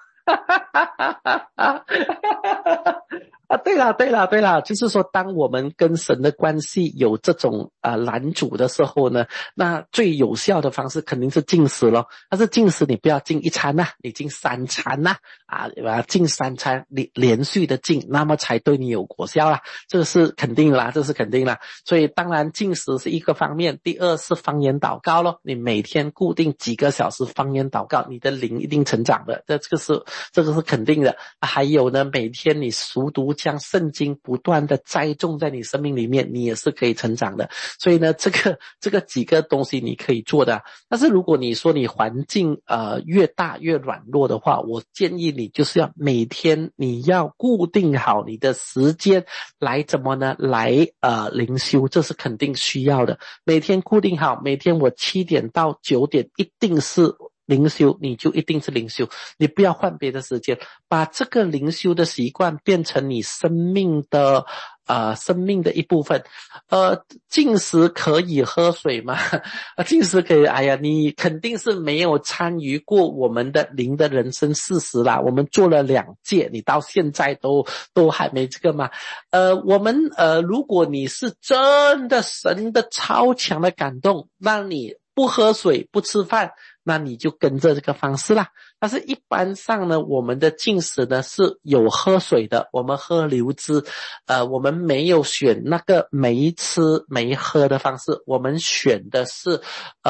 [SPEAKER 1] 对了，就是说当我们跟神的关系有这种拦阻的时候呢，那最有效的方式肯定是禁食咯。但是禁食你不要禁一餐呐，你禁3餐呐，禁3餐，你连续的禁，那么才对你有果效啦，这是肯定啦。所以当然禁食是一个方面，第二是方言祷告咯，你每天固定几个小时方言祷告，你的灵一定成长的，这个是肯定的。还有呢，每天你熟读将圣经不断的栽种在你生命里面，你也是可以成长的。所以呢，这个几个东西你可以做的。但是如果你说你环境越大越软弱的话，我建议你就是要每天你要固定好你的时间来怎么呢？来灵修，这是肯定需要的。每天固定好，每天我7点到9点一定是灵修，你就一定是灵修，你不要换别的时间，把这个灵修的习惯变成你生命的一部分。禁食可以喝水吗？禁食可以，你肯定是没有参与过我们的灵的人生40啦，我们做了2届，你到现在都还没这个吗？我们如果你是真的神的超强的感动，让你不喝水不吃饭，那你就跟着这个方式啦。但是一般上呢，我们的禁食呢是有喝水的，我们喝流汁，我们没有选那个没吃没喝的方式，我们选的是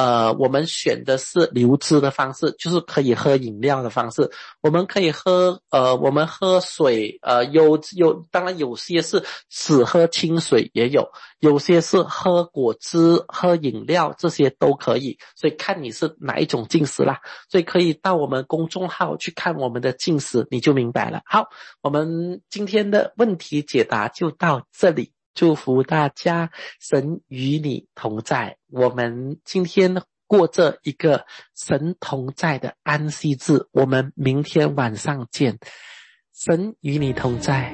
[SPEAKER 1] 流汁的方式，就是可以喝饮料的方式。我们可以喝水，当然有些是只喝清水也有些是喝果汁喝饮料，这些都可以，所以看你是哪一种禁食啦。所以可以到我们公众号去看我们的禁食，你就明白了。好，我们今天的问题解答就到这里，祝福大家神与你同在。我们今天过这一个神同在的安息日，我们明天晚上见，神与你同在。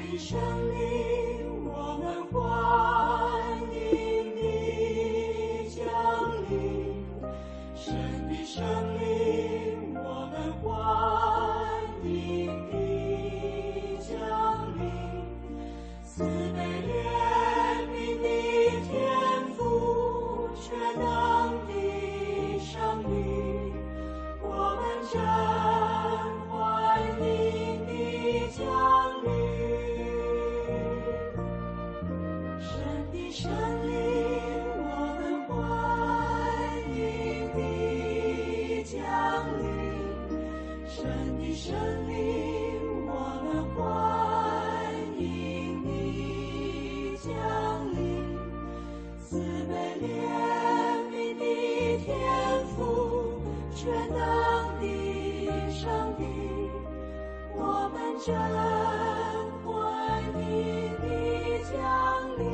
[SPEAKER 4] 真怀你的降临，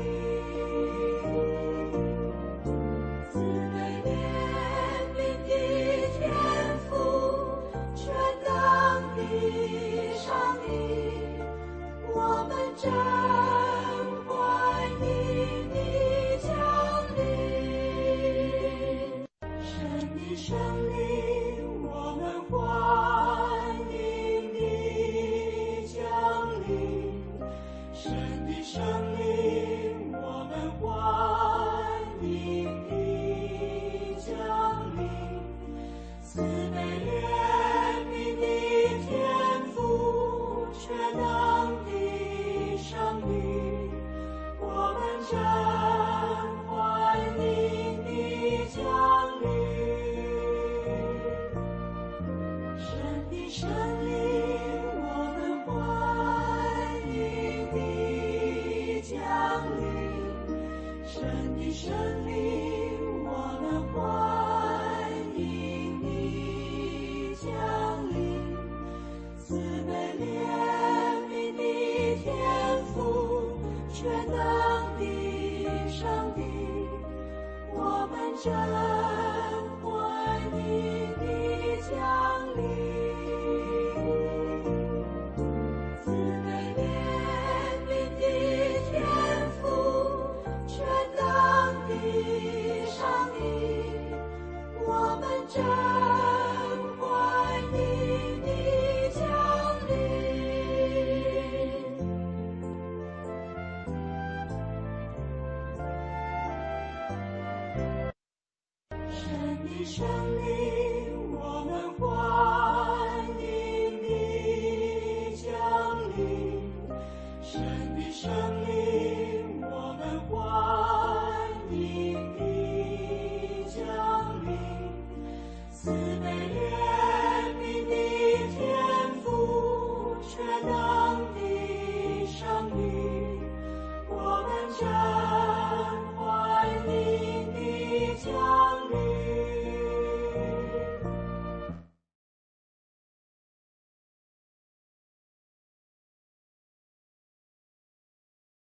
[SPEAKER 4] 慈悲怜悯的天父，全能的上帝，我们真怀你的降临，神的圣灵，我们欢迎你降临，神的圣灵，我们欢迎你降临，慈悲怜悯的天父，全能的上帝，我们真欢迎你降临，神的圣灵，我们欢迎你降临，神的圣灵，我们欢迎你降临，慈悲怜悯的天父，全能的上帝，我们真欢迎你降临，慈悲怜悯的天父， 的生命。